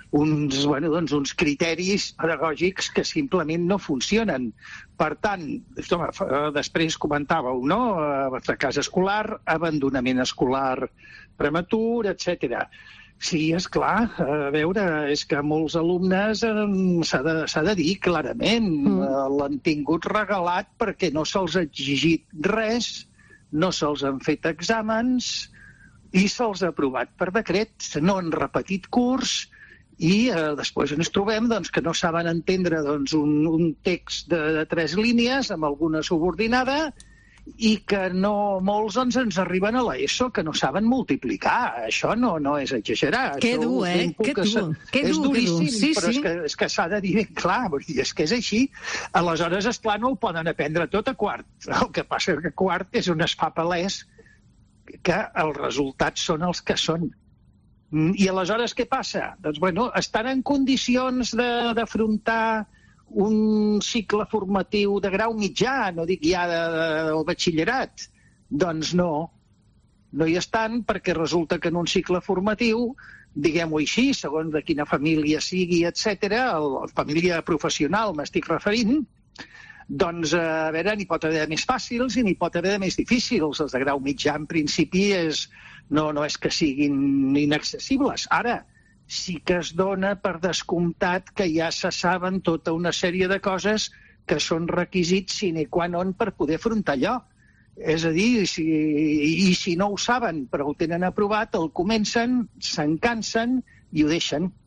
uns criteris pedagògics que simplement no funcionen. Per tant, després comentàveu, no? Fracàs escolar, abandonament escolar prematur, etc. Sí, esclar, a veure, és que molts alumnes, s'ha de dir clarament, l'han tingut regalat perquè no se'ls ha exigit res, no se'ls han fet exàmens i se'ls ha aprovat per decret, no han repetit curs. I després ens trobem que no saben entendre un text de 3 línies amb alguna subordinada i que molts ens arriben a l'ESO que no saben multiplicar. Això no és exagerar. Que dur, Que dur. És duríssim, però és que s'ha de dir ben clar. És que és així. Aleshores, esclar, no ho poden aprendre tot a quart. El que passa que quart és on es fa palès que els resultats són els que són. I aleshores què passa? Doncs, estan en condicions d'afrontar un cicle formatiu de grau mitjà, no dic ja del batxillerat. Doncs no hi estan, perquè resulta que en un cicle formatiu, diguem-ho així, segons de quina família sigui, etc., la família professional m'estic referint, doncs, a veure, n'hi pot haver més fàcils i n'hi pot haver més difícils. Els de grau mitjà, en principi, no és que siguin inaccessibles. Ara, sí que es dona per descomptat que ja se saben tota una sèrie de coses que són requisits sine qua non per poder afrontar allò. És a dir, si no ho saben però ho tenen aprovat, el comencen, se'n cansen i ho deixen.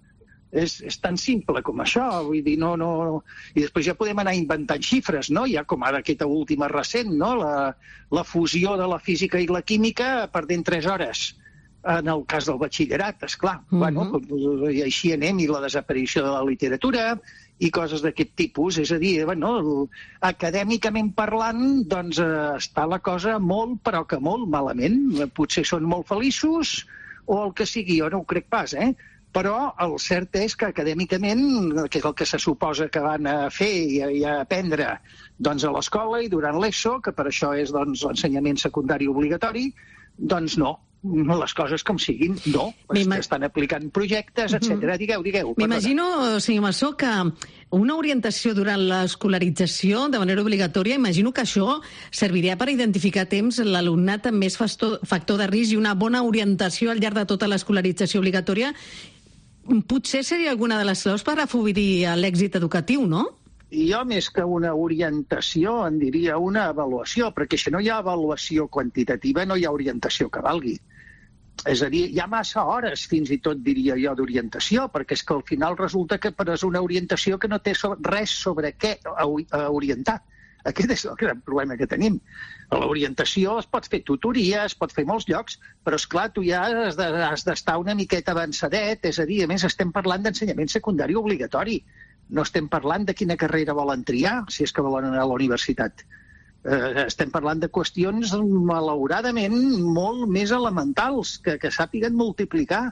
És tan simple com això, vull dir, no... I després ja podem anar inventant xifres, no? Ja com ara aquesta última recent, no? La fusió de la física i la química perdent 3 hores. En el cas del batxillerat, esclar. Bueno, i així anem, i la desaparició de la literatura i coses d'aquest tipus. És a dir, bueno, acadèmicament parlant, doncs està la cosa molt, però que molt malament. Potser són molt feliços o el que sigui, jo no ho crec pas, Però el cert és que acadèmicament, que és el que se suposa que van a fer i a aprendre doncs, a l'escola i durant l'ESO, que per això és doncs, l'ensenyament secundari obligatori, doncs no. Les coses com siguin, no. Estan aplicant projectes, etc. Digueu. M'imagino, senyor Massó, que una orientació durant l'escolarització de manera obligatòria, imagino que això serviria per identificar a temps l'alumnat amb més factor de risc i una bona orientació al llarg de tota l'escolarització obligatòria. Potser seria alguna de les claus per afavorir l'èxit educatiu, no? Jo, més que una orientació, en diria una avaluació, perquè si no hi ha avaluació quantitativa no hi ha orientació que valgui. És a dir, hi ha massa hores, fins i tot diria jo, d'orientació, perquè és que al final resulta que és una orientació que no té res sobre què orientar. Aquest és el gran problema que tenim. L'orientació es pot fer tutoria, es pot fer molts llocs, però, esclar, tu ja has d'estar una miqueta avançadet, és a dir, a més estem parlant d'ensenyament secundari obligatori. No estem parlant de quina carrera volen triar, si és que volen anar a la universitat. Estem parlant de qüestions, malauradament, molt més elementals, que sàpiguen multiplicar.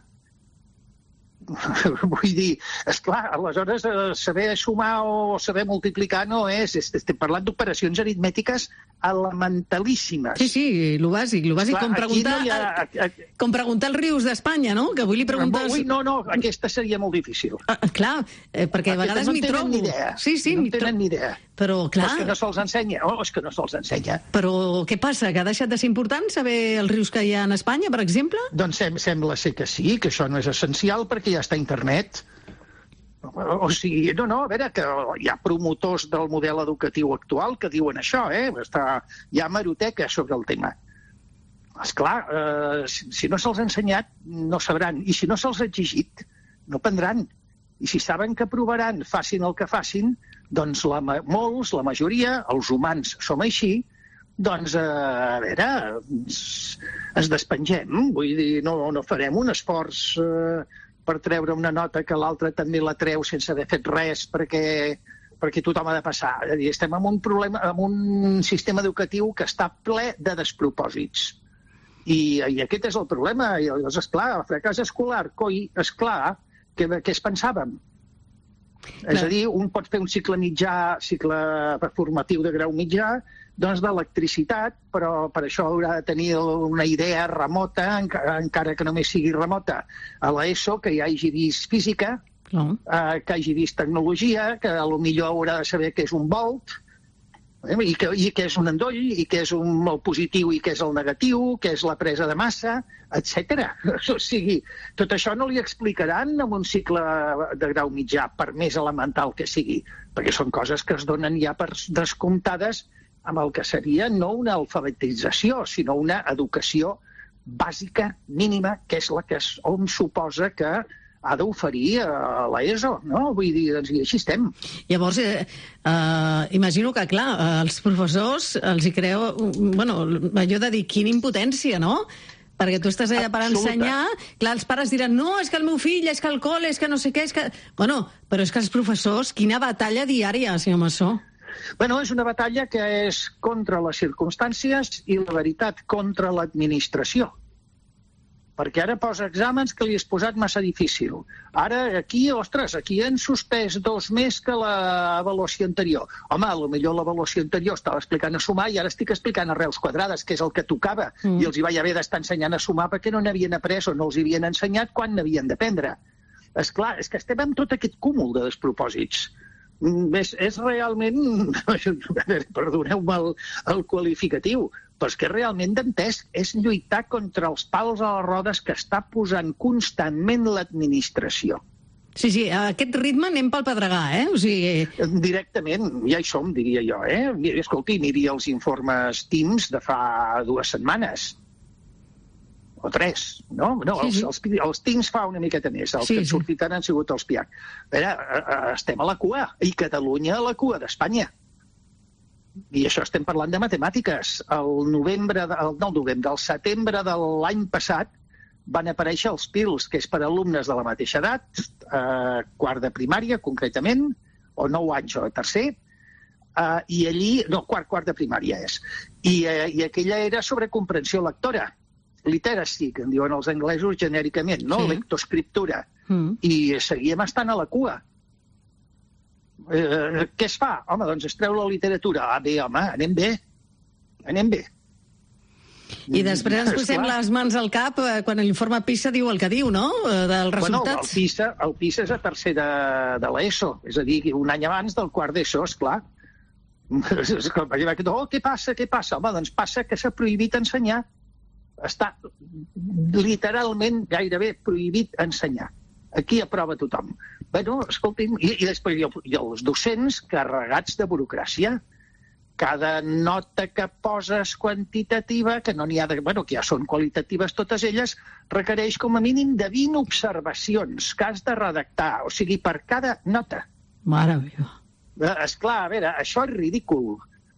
Vull dir, esclar, aleshores saber sumar o saber multiplicar no és... Estem parlant d'operacions aritmètiques elementalíssimes. Sí, lo bàsic, com preguntar els rius d'Espanya, no? Que avui li preguntes... No, aquesta seria molt difícil. Clar, perquè a vegades m'hi trobo. No tenen ni idea. Però, clar... És que no se'ls ensenya. Però què passa? Que ha deixat de ser important saber els rius que hi ha en Espanya, per exemple? Doncs sembla ser que sí, que això no és essencial perquè ja està a internet. O sigui, no, a veure, que hi ha promotors del model educatiu actual que diuen això, hi ha hemeroteca sobre el tema. Esclar, si no se'ls ha ensenyat, no sabran. I si no se'ls ha exigit, no prendran. I si saben que provaran, facin el que facin, doncs molts, la majoria, els humans som així, doncs, a veure, ens despengem. Vull dir, no farem un esforç per treure una nota que l'altre també la treu sense haver fet res perquè tothom ha de passar. És a dir, estem en un problema, en un sistema educatiu que està ple de despropòsits. I aquest és el problema. I, esclar, el fracàs escolar, esclar, què es pensàvem? És a dir, un pot fer un cicle formatiu de grau mitjà, doncs d'electricitat, però per això haurà de tenir una idea remota, encara que només sigui remota, a l'ESO, que hi hagi vist física, que hagi vist tecnologia, que potser haurà de saber què és un volt, i què és un endoll, i què és el positiu i què és el negatiu, què és la presa de massa, etc. O sigui, tot això no li explicaran en un cicle de grau mitjà, per més elemental que sigui, perquè són coses que es donen ja per descomptades amb el que seria no una alfabetització, sinó una educació bàsica, mínima, que és la que hom suposa que ha d'oferir a l'ESO, no? Vull dir, doncs, i així estem. Llavors, imagino que, clar, als professors els hi creu, allò de dir, quina impotència, no? Perquè tu estàs allà per ensenyar, clar, els pares diran, no, és que el meu fill, és que el col·le, és que no sé què, és que... Bueno, però és que els professors, quina batalla diària, senyor Massó. Bueno, és una batalla que és contra les circumstàncies i, la veritat, contra l'administració. Perquè ara posa exàmens que li has posat massa difícil. Ara, aquí han suspès 2 més que l'avaluació anterior. Home, potser l'avaluació anterior estava explicant a sumar i ara estic explicant arrels quadrades, que és el que tocava. I els hi vaig haver d'estar ensenyant a sumar perquè no n'havien après o no els havien ensenyat quan n'havien d'aprendre. Esclar, és que estem amb tot aquest cúmul de despropòsits. És realment, perdoneu-me el qualificatiu, però és que realment dantesc és lluitar contra els pals a les rodes que està posant constantment l'administració. Sí, a aquest ritme anem pel pedregar, O sigui... Directament, ja hi som, diria jo, Escolti, miri els informes TIMSS de fa 2 setmanes. o 3, no? Els Tings fa una miqueta més, els que han sortit ara han sigut els Piac. Estem a la cua, i Catalunya a la cua d'Espanya. I això estem parlant de matemàtiques. Al setembre de l'any passat van aparèixer els PILs, que és per alumnes de la mateixa edat, quart de primària, concretament, o 9 anys o tercer, i allí... No, quart de primària és. I aquella era sobre comprensió lectora. Literacy, que en diuen els anglesos genèricament, no? Lectoscriptura. I seguíem estant a la cua. Què es fa? Home, doncs es treu la literatura. Bé, home, anem bé. I després ens posem les mans al cap quan l'informe PISA diu el que diu, no?, dels resultats. Bueno, el PISA és a tercer de l'ESO, és a dir, un any abans del quart d'ESO, esclar. Què passa? Home, doncs passa que s'ha prohibit ensenyar. Està literalment gairebé prohibit ensenyar. Aquí aprova tothom. Bueno, escolti'm, i després hi ha els docents carregats de burocràcia. Cada nota que poses quantitativa, que no n'hi ha que ja són qualitatives totes elles, requereix com a mínim de 20 observacions que has de redactar, o sigui, per cada nota. Mare meva. Esclar, a veure, això és ridícul.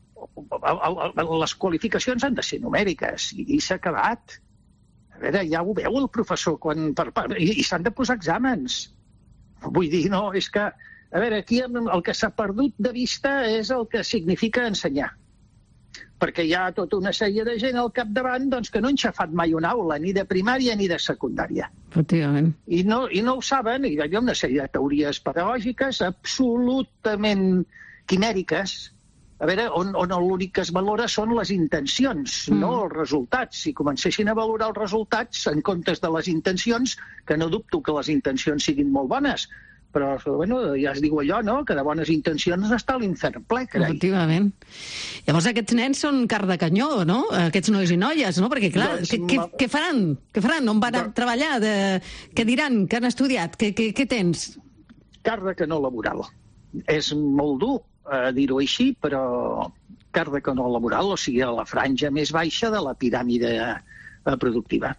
Les qualificacions han de ser numèriques, i s'ha acabat. A veure, ja ho veu el professor, i s'han de posar exàmens. Vull dir, no, és que... A veure, aquí el que s'ha perdut de vista és el que significa ensenyar. Perquè hi ha tota una sèrie de gent al capdavant que no han xafat mai una aula, ni de primària ni de secundària. Efectivament. I no ho saben, i hi ha una sèrie de teories pedagògiques absolutament quimèriques, a veure, on l'únic que es valora són les intencions, no els resultats. Si comencessin a valorar els resultats en comptes de les intencions, que no dubto que les intencions siguin molt bones, però bueno, ja es diu allò, no?, que de bones intencions està l'infern ple, carai. Efectivament. Llavors aquests nens són car de canyó, no?, aquests nois i noies, no?, perquè clar, què faran? Què faran? On van a treballar? Què diran? Què han estudiat? Què tens? Car de canó laboral. És molt dur dir-ho així, però car de canó laboral, o sigui, a la franja més baixa de la piràmide productiva.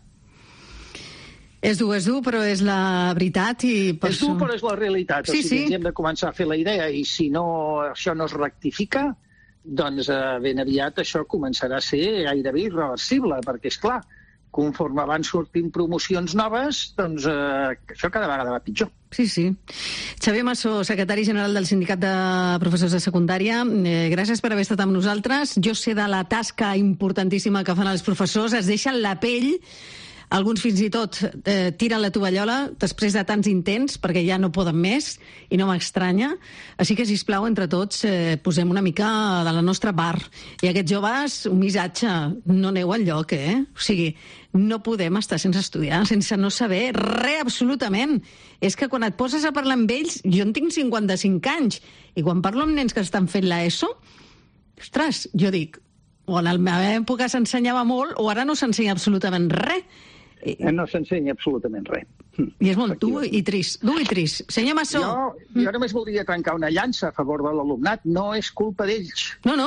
És dur, però és la veritat. És dur, però és la realitat. O sigui, ens hem de començar a fer la idea, i si això no es rectifica, doncs ben aviat això començarà a ser gairebé irreversible, perquè, és clar, conforme van sortint promocions noves, doncs això cada vegada va pitjor. Sí. Xavier Massó, secretari general del Sindicat de Professors de Secundària, gràcies per haver estat amb nosaltres. Jo sé de la tasca importantíssima que fan els professors, es deixen la pell. Alguns fins i tot tiren la tovallola després de tants intents, perquè ja no poden més, i no m'estranya. Així que, sisplau, entre tots, posem una mica de la nostra part. I aquests joves, un missatge, no aneu enlloc, O sigui, no podem estar sense estudiar, sense no saber res absolutament. És que quan et poses a parlar amb ells, jo en tinc 55 anys, i quan parlo amb nens que estan fent l'ESO, ostres, jo dic, o en la meva època s'ensenyava molt, o ara no s'ensenya absolutament res. No s'ensenya absolutament res. I és molt dur i trist. Senyor Massó. Jo només voldria trencar una llança a favor de l'alumnat. No és culpa d'ells. No.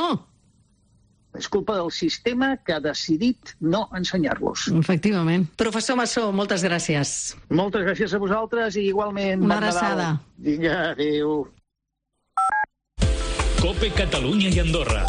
És culpa del sistema que ha decidit no ensenyar-los. Efectivament. Professor Massó, moltes gràcies. Moltes gràcies a vosaltres i igualment... Una abraçada. Vinga, adéu. COPE Catalunya y Andorra.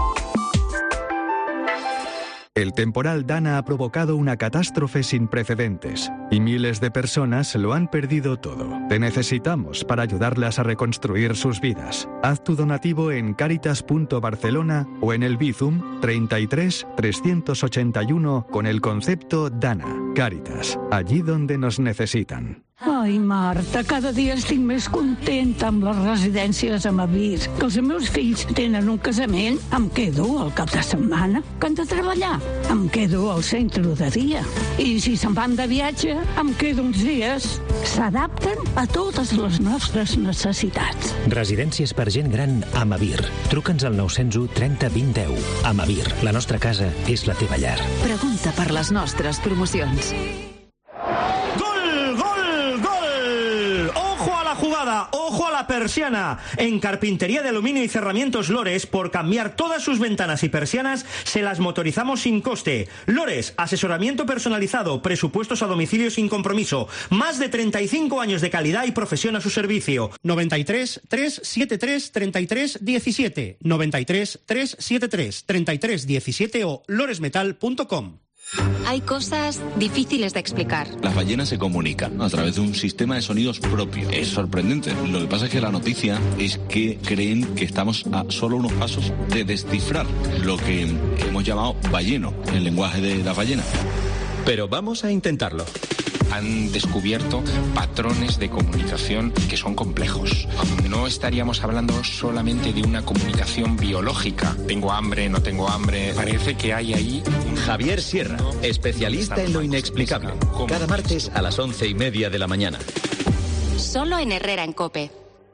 El temporal Dana ha provocado una catástrofe sin precedentes y miles de personas lo han perdido todo. Te necesitamos para ayudarlas a reconstruir sus vidas. Haz tu donativo en Caritas.Barcelona o en el Bizum 33 381 con el concepto Dana. Caritas, allí donde nos necesitan. Ai, Marta, cada dia estic més contenta amb les residències a Amavir. Que els meus fills tenen un casament, em quedo al cap de setmana. Que han de treballar, em quedo al centre de dia. I si se'n van de viatge, em quedo uns dies. S'adapten a totes les nostres necessitats. Residències per gent gran Amavir. Truca'ns al 901 30 20 10. Amavir, la nostra casa és la teva llar. Pregunta per les nostres promocions. Ojo a la la persiana. En Carpintería de Aluminio y Cerramientos Lores, por cambiar todas sus ventanas y persianas, se las motorizamos sin coste. Lores, asesoramiento personalizado, presupuestos a domicilio sin compromiso. Más de 35 años de calidad y profesión a su servicio. 93 373 33 17. 93 373 33 17 o loresmetal.com. Hay cosas difíciles de explicar. Las ballenas se comunican a través de un sistema de sonidos propio. Es sorprendente. Lo que pasa es que la noticia es que creen que estamos a solo unos pasos de descifrar lo que hemos llamado balleno, el lenguaje de las ballenas. Pero vamos a intentarlo. Han descubierto patrones de comunicación que son complejos. No estaríamos hablando solamente de una comunicación biológica. Tengo hambre, no tengo hambre. Parece que hay ahí un... Javier Sierra, especialista en lo inexplicable. Cada martes a las 11:30 de la mañana. Solo en Herrera en COPE.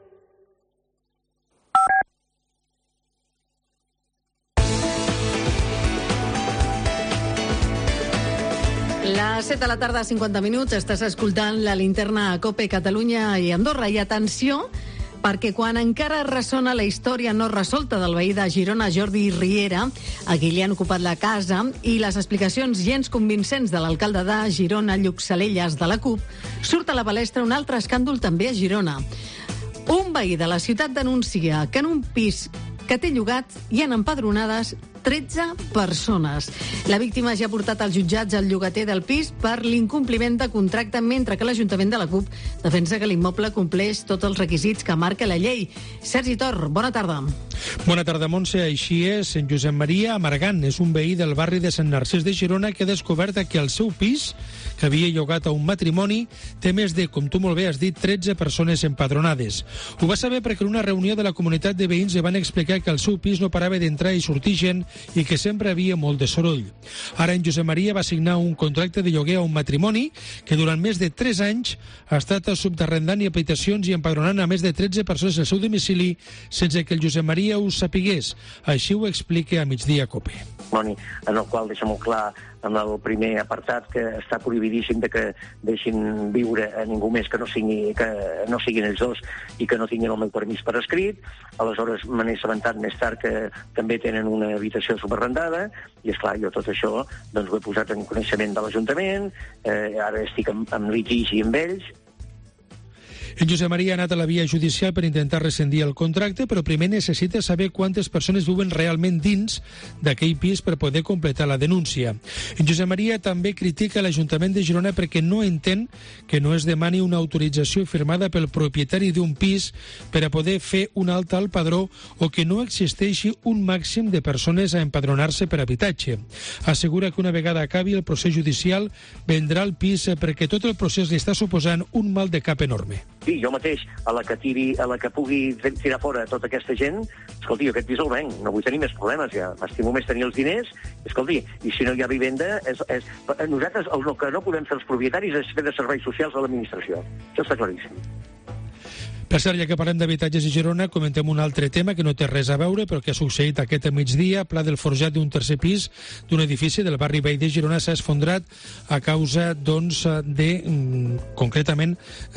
Les 7 de la tarda, 50 minuts, estàs escoltant la linterna a COPE Catalunya i Andorra. I atenció, perquè quan encara ressona la història no resolta del veí de Girona, Jordi Riera, a qui li han ocupat la casa, i les explicacions gens convincents de l'alcalde de Girona, Lluc Salellas, de la CUP, surt a la palestra un altre escàndol també a Girona. Un veí de la ciutat denuncia que en un pis que té llogat hi han empadronades 13 persones. La víctima ja ha portat als jutjats el llogater del pis per l'incompliment de contracte, mentre que l'Ajuntament de la CUP defensa que l'immoble compleix tots els requisits que marca la llei. Sergi Tor, bona tarda. Bona tarda, Montse. Així és, en Josep Maria Amargant és un veí del barri de Sant Narcís de Girona que ha descobert que el seu pis, que havia llogat a un matrimoni, té més de, com tu molt bé has dit, 13 persones empadronades. Ho va saber perquè en una reunió de la comunitat de veïns li van explicar que al seu pis no parava d'entrar i sortir gent i que sempre havia molt de soroll. Ara en Josep Maria va signar un contracte de lloguer a un matrimoni que durant més de 3 anys ha estat subterrendant i habitacions i empadronant a més de 13 persones al seu domicili sense que el Josep Maria ho sapigués. Així ho explica a Migdia COPE. En el qual deixa molt clar en el primer apartat que està prohibidíssim de que deixin viure a ningú més que no siguin ells dos i que no tinguin el meu permís per escrit. Aleshores me n'he assabentat més tard que també tenen una habitació subarrendada i, esclar, jo tot això doncs, ho he posat en coneixement de l'Ajuntament, ara estic en litigi amb ells. El Josep Maria ha anat a la via judicial per intentar rescindir el contracte, però primer necessita saber quantes persones viuen realment dins d'aquell pis per poder completar la denúncia. En Josep Maria també critica l'Ajuntament de Girona perquè no entén que no es demani una autorització firmada pel propietari d'un pis per a poder fer un alta al padró o que no existeixi un màxim de persones a empadronar-se per habitatge. Assegura que una vegada acabi el procés judicial vendrà al pis perquè tot el procés li està suposant un mal de cap enorme. Sí, jo mateix, a la que pugui tirar fora tota aquesta gent, escolti, jo aquest pis el venc, no vull tenir més problemes ja, m'estimo més tenir els diners, escolti, i si no hi ha vivenda, nosaltres el que no podem fer els propietaris és fer de serveis socials a l'administració, això està claríssim. Per cert, ja que parlem d'habitatges a Girona, comentem un altre tema que no té res a veure, però que ha succeït aquest migdia. Pla del forjat d'un tercer pis d'un edifici del barri vell de Girona s'ha esfondrat a causa, doncs, concretament,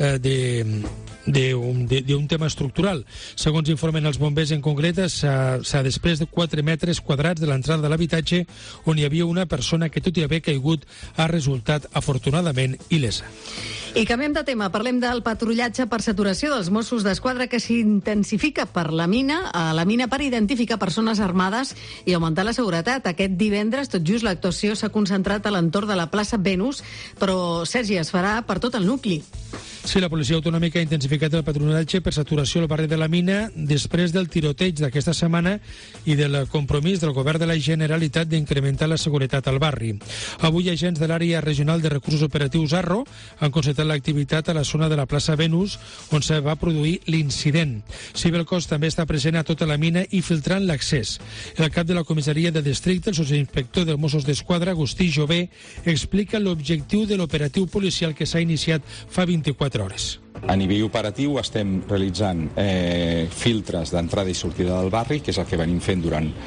d'un tema estructural. Segons informen els bombers en concret, s'ha després de 4 metres quadrats de l'entrada de l'habitatge on hi havia una persona que, tot i haver caigut, ha resultat afortunadament il·lesa. I canviem de tema. Parlem del patrullatge per saturació dels Mossos d'Esquadra que s'intensifica a la mina per identificar persones armades i augmentar la seguretat. Aquest divendres, tot just, l'actuació s'ha concentrat a l'entorn de la plaça Venus, però, Sergi, es farà per tot el nucli. Sí, la policia autonòmica ha intensificat el patrullatge per saturació al barri de la Mina després del tiroteig d'aquesta setmana i del compromís del govern de la Generalitat d'incrementar la seguretat al barri. Avui, agents de l'àrea regional de recursos operatius Arro han constatat l'activitat a la zona de la plaça Venus, on se va produir l'incident. Cibercos també està present a tota la mina i filtrant l'accés. El cap de la comissaria de districte, el subinspector dels Mossos d'Esquadra, Agustí Jové, explica l'objectiu de l'operatiu policial que s'ha iniciat fa 24 hores. A nivell operatiu estem realitzant filtres d'entrada i sortida del barri, que és el que venim fent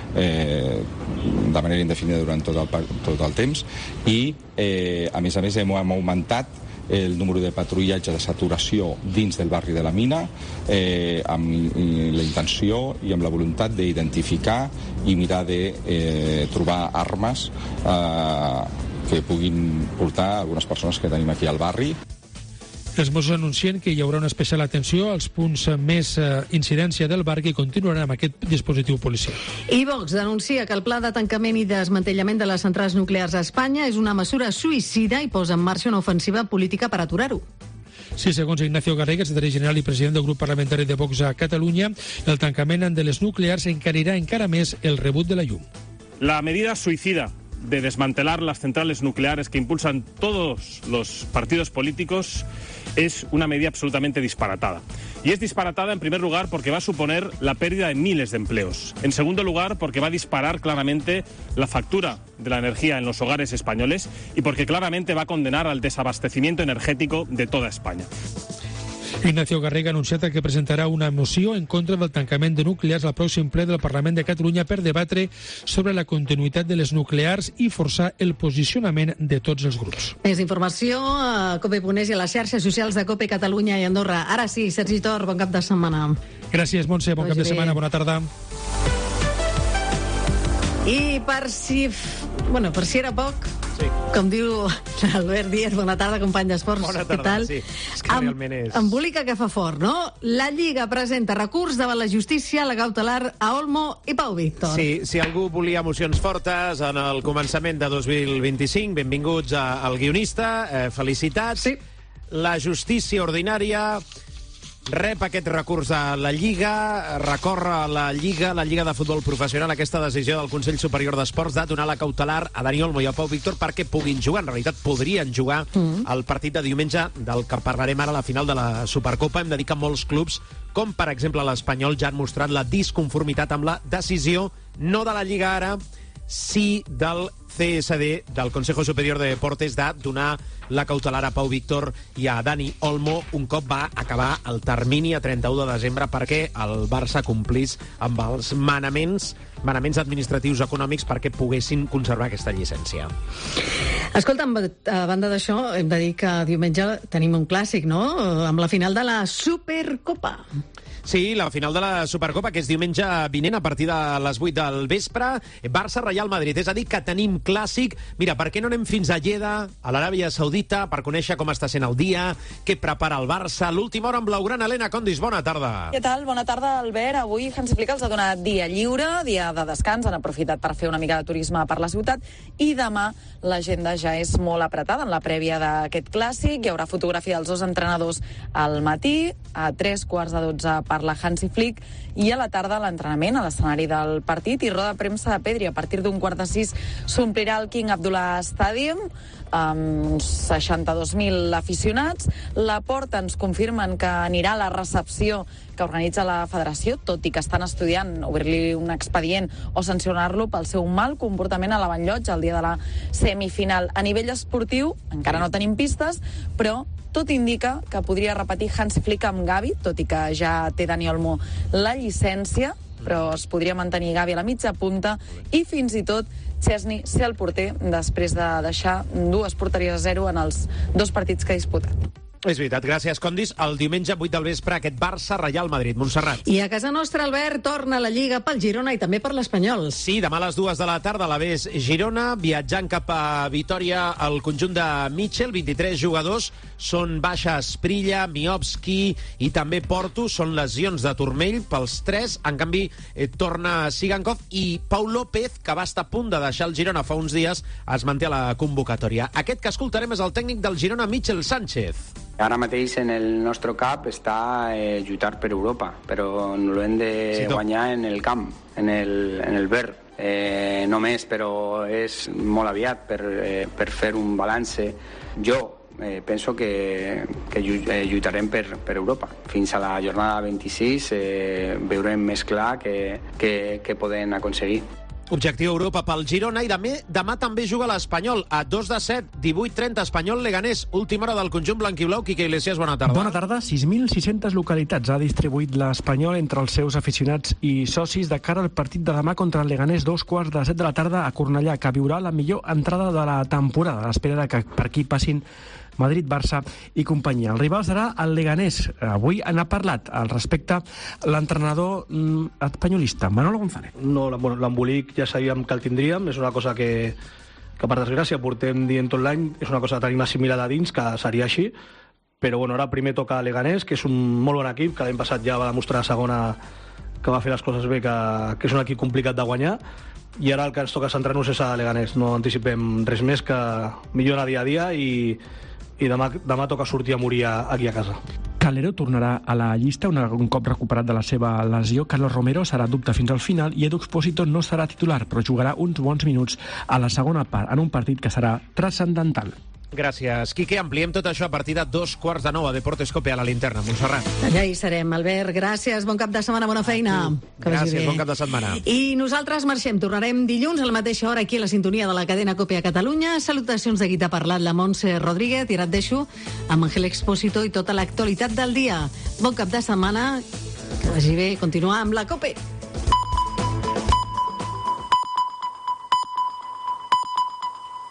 de manera indefinida durant tot el temps, i a més hem augmentat el número de patrullatge de saturació dins del barri de la Mina, amb la intenció i amb la voluntat d'identificar i mirar de trobar armes que puguin portar algunes persones que tenim aquí al barri. Els Mossos anuncien que hi haurà una especial atenció als punts més incidència del barri i continuaran amb aquest dispositiu policial. I Vox denuncia que el pla de tancament i desmantellament de les centrals nuclears a Espanya és una mesura suïcida i posa en marxa una ofensiva política per aturar-ho. Sí, segons Ignacio Garriga, secretari general i president del grup parlamentari de Vox a Catalunya, el tancament de les nuclears encarirà encara més el rebut de la llum. La medida suicida de desmantelar las centrales nucleares que impulsan todos los partidos políticos es una medida absolutamente disparatada. Y es disparatada en primer lugar porque va a suponer la pérdida de miles de empleos. En segundo lugar porque va a disparar claramente la factura de la energía en los hogares españoles y porque claramente va a condenar al desabastecimiento energético de toda España. Ignacio Garriga ha anunciat que presentarà una moció en contra del tancament de nuclears al pròxim ple del Parlament de Catalunya per debatre sobre la continuïtat de les nuclears i forçar el posicionament de tots els grups. Més informació a cope.es i a les xarxes socials de Cope Catalunya i Andorra. Ara sí, Sergi Tor, bon cap de setmana. Gràcies, Montse, bon cap de setmana, bona tarda. I per si era poc, sí, com diu l'Albert Díaz, bona tarda, company d'esports. Bona tarda, què tal? sí. És que realment és... Embolica que fa fort, no? La Lliga presenta recurs davant la justícia, la cautelar a Olmo i Pau Víctor. Sí, si algú volia emocions fortes en el començament de 2025, benvinguts al guionista, felicitats. Sí. La justícia ordinària rep aquest recurs de la Lliga, recorre a la Lliga de Futbol Professional, aquesta decisió del Consell Superior d'Esports de donar la cautelar a Dani Olmo i a Pau Víctor perquè puguin jugar. En realitat podrien jugar el partit de diumenge, del que parlarem ara a la final de la Supercopa. Hem de dir que molts clubs, com per exemple l'Espanyol, ja han mostrat la disconformitat amb la decisió, no de la Lliga ara, sí del CSD, del Consejo Superior de Deportes, de donar la cautelar a Pau Víctor i a Dani Olmo un cop va acabar el termini a 31 de desembre perquè el Barça complís amb els manaments administratius econòmics perquè poguessin conservar aquesta llicència. Escolta, a banda d'això, hem de dir que diumenge tenim un clàssic, no?, amb la final de la Supercopa. Sí, la final de la Supercopa, que és diumenge vinent a partir de les 8 del vespre. Barça-Real Madrid, és a dir, que tenim clàssic. Mira, per què no anem fins a Jeddah, a l'Aràbia Saudita, per conèixer com està sent el dia, què prepara el Barça. L'última hora amb blaugrana. Elena Condis, bona tarda. Què tal? Bona tarda, Albert. Avui Hansi Flick els ha donat dia lliure, dia de descans, han aprofitat per fer una mica de turisme per la ciutat, i demà l'agenda ja és molt apretada en la prèvia d'aquest clàssic. Hi haurà fotografia dels dos entrenadors al matí, a 3:15 per la Hansi Flick, i a la tarda l'entrenament a l'escenari del partit i roda de premsa de Pedri. A partir d'un 5:15 s'omplirà el King Abdullah Stadium amb uns 62.000 aficionats. La Porta ens confirmen que anirà a la recepció que organitza la federació, tot i que estan estudiant obrir-li un expedient o sancionar-lo pel seu mal comportament a l'avantllotge el dia de la semifinal. A nivell esportiu encara no tenim pistes, però tot indica que podria repetir Hansi Flick amb Gavi, tot i que ja té Dani Olmo la llicència, però es podria mantenir Gavi a la mitja punta i fins i tot Chesney ser el porter després de deixar 2 porteries a 0 en els 2 partits que ha disputat. És veritat, gràcies, Condis. El diumenge 8 del vespre, aquest Barça-Real Madrid. Montserrat. I a casa nostra, Albert, torna la Lliga pel Girona i també per l'Espanyol. Sí, demà a les 2 de la tarda a la Bes Girona, viatjant cap a Vitòria al conjunt de Mitchell. 23 jugadors, són baixes Prilla, Miovski i també Porto, són lesions de turmell pels 3. En canvi, torna Sigankov i Pau López, que va estar a punt de deixar el Girona fa uns dies, es manté a la convocatòria. Aquest que escoltarem és el tècnic del Girona, Michel Sánchez. Ara mateix en el nostre cap està lluitar per Europa, però no l'hem de guanyar en el camp, en el verd. Només, però és molt aviat per fer un balanç. Jo penso que lluitarem per Europa. Fins a la jornada 26 veurem més clar què podem aconseguir. Objectiu Europa pel Girona i demà també juga l'Espanyol a 2:07, 18:30, Espanyol-Leganés, última hora del conjunt blanquiblau. Quique Iglesias, bona tarda. Bona tarda. 6.600 localitats ha distribuït l'Espanyol entre els seus aficionats i socis de cara al partit de demà contra el Leganés, 2:15 de la tarda a Cornellà, que viurà la millor entrada de la temporada, a l'espera que per aquí passin Madrid-Barça i companyia. El rival serà el Leganés. Avui n'ha parlat al respecte l'entrenador espanyolista, Manolo González. No, l'embolic ja sabíem que el tindríem, és una cosa que per desgràcia portem dient tot l'any, és una cosa que tenim assimilada dins, que seria així, però bueno, ara primer toca Leganés, que és un molt bon equip, que l'any passat ja va demostrar a segona que va fer les coses bé, que és un equip complicat de guanyar, i ara el que ens toca centrar-nos és a Leganés. No anticipem res més, que millora dia a dia, i demà toca sortir a morir aquí a casa. Calero tornarà a la llista un cop recuperat de la seva lesió. Carlos Romero serà dubte fins al final i Edu Expósito no serà titular, però jugarà uns bons minuts a la segona part, en un partit que serà transcendental. Gràcies, Quique. Ampliem tot això a partir de 2:15 a Deportes Cope, a la Linterna. Montserrat. Allà hi serem, Albert. Gràcies, bon cap de setmana, bona feina. Gràcies, bon cap de setmana. I nosaltres marxem, tornarem dilluns a la mateixa hora aquí a la sintonia de la cadena Cope a Catalunya. Salutacions de qui t'ha parlat, la Montse Rodríguez, i ara et deixo amb Ángel Expósito i tota l'actualitat del dia. Bon cap de setmana, que vagi bé, continuar amb la Cope.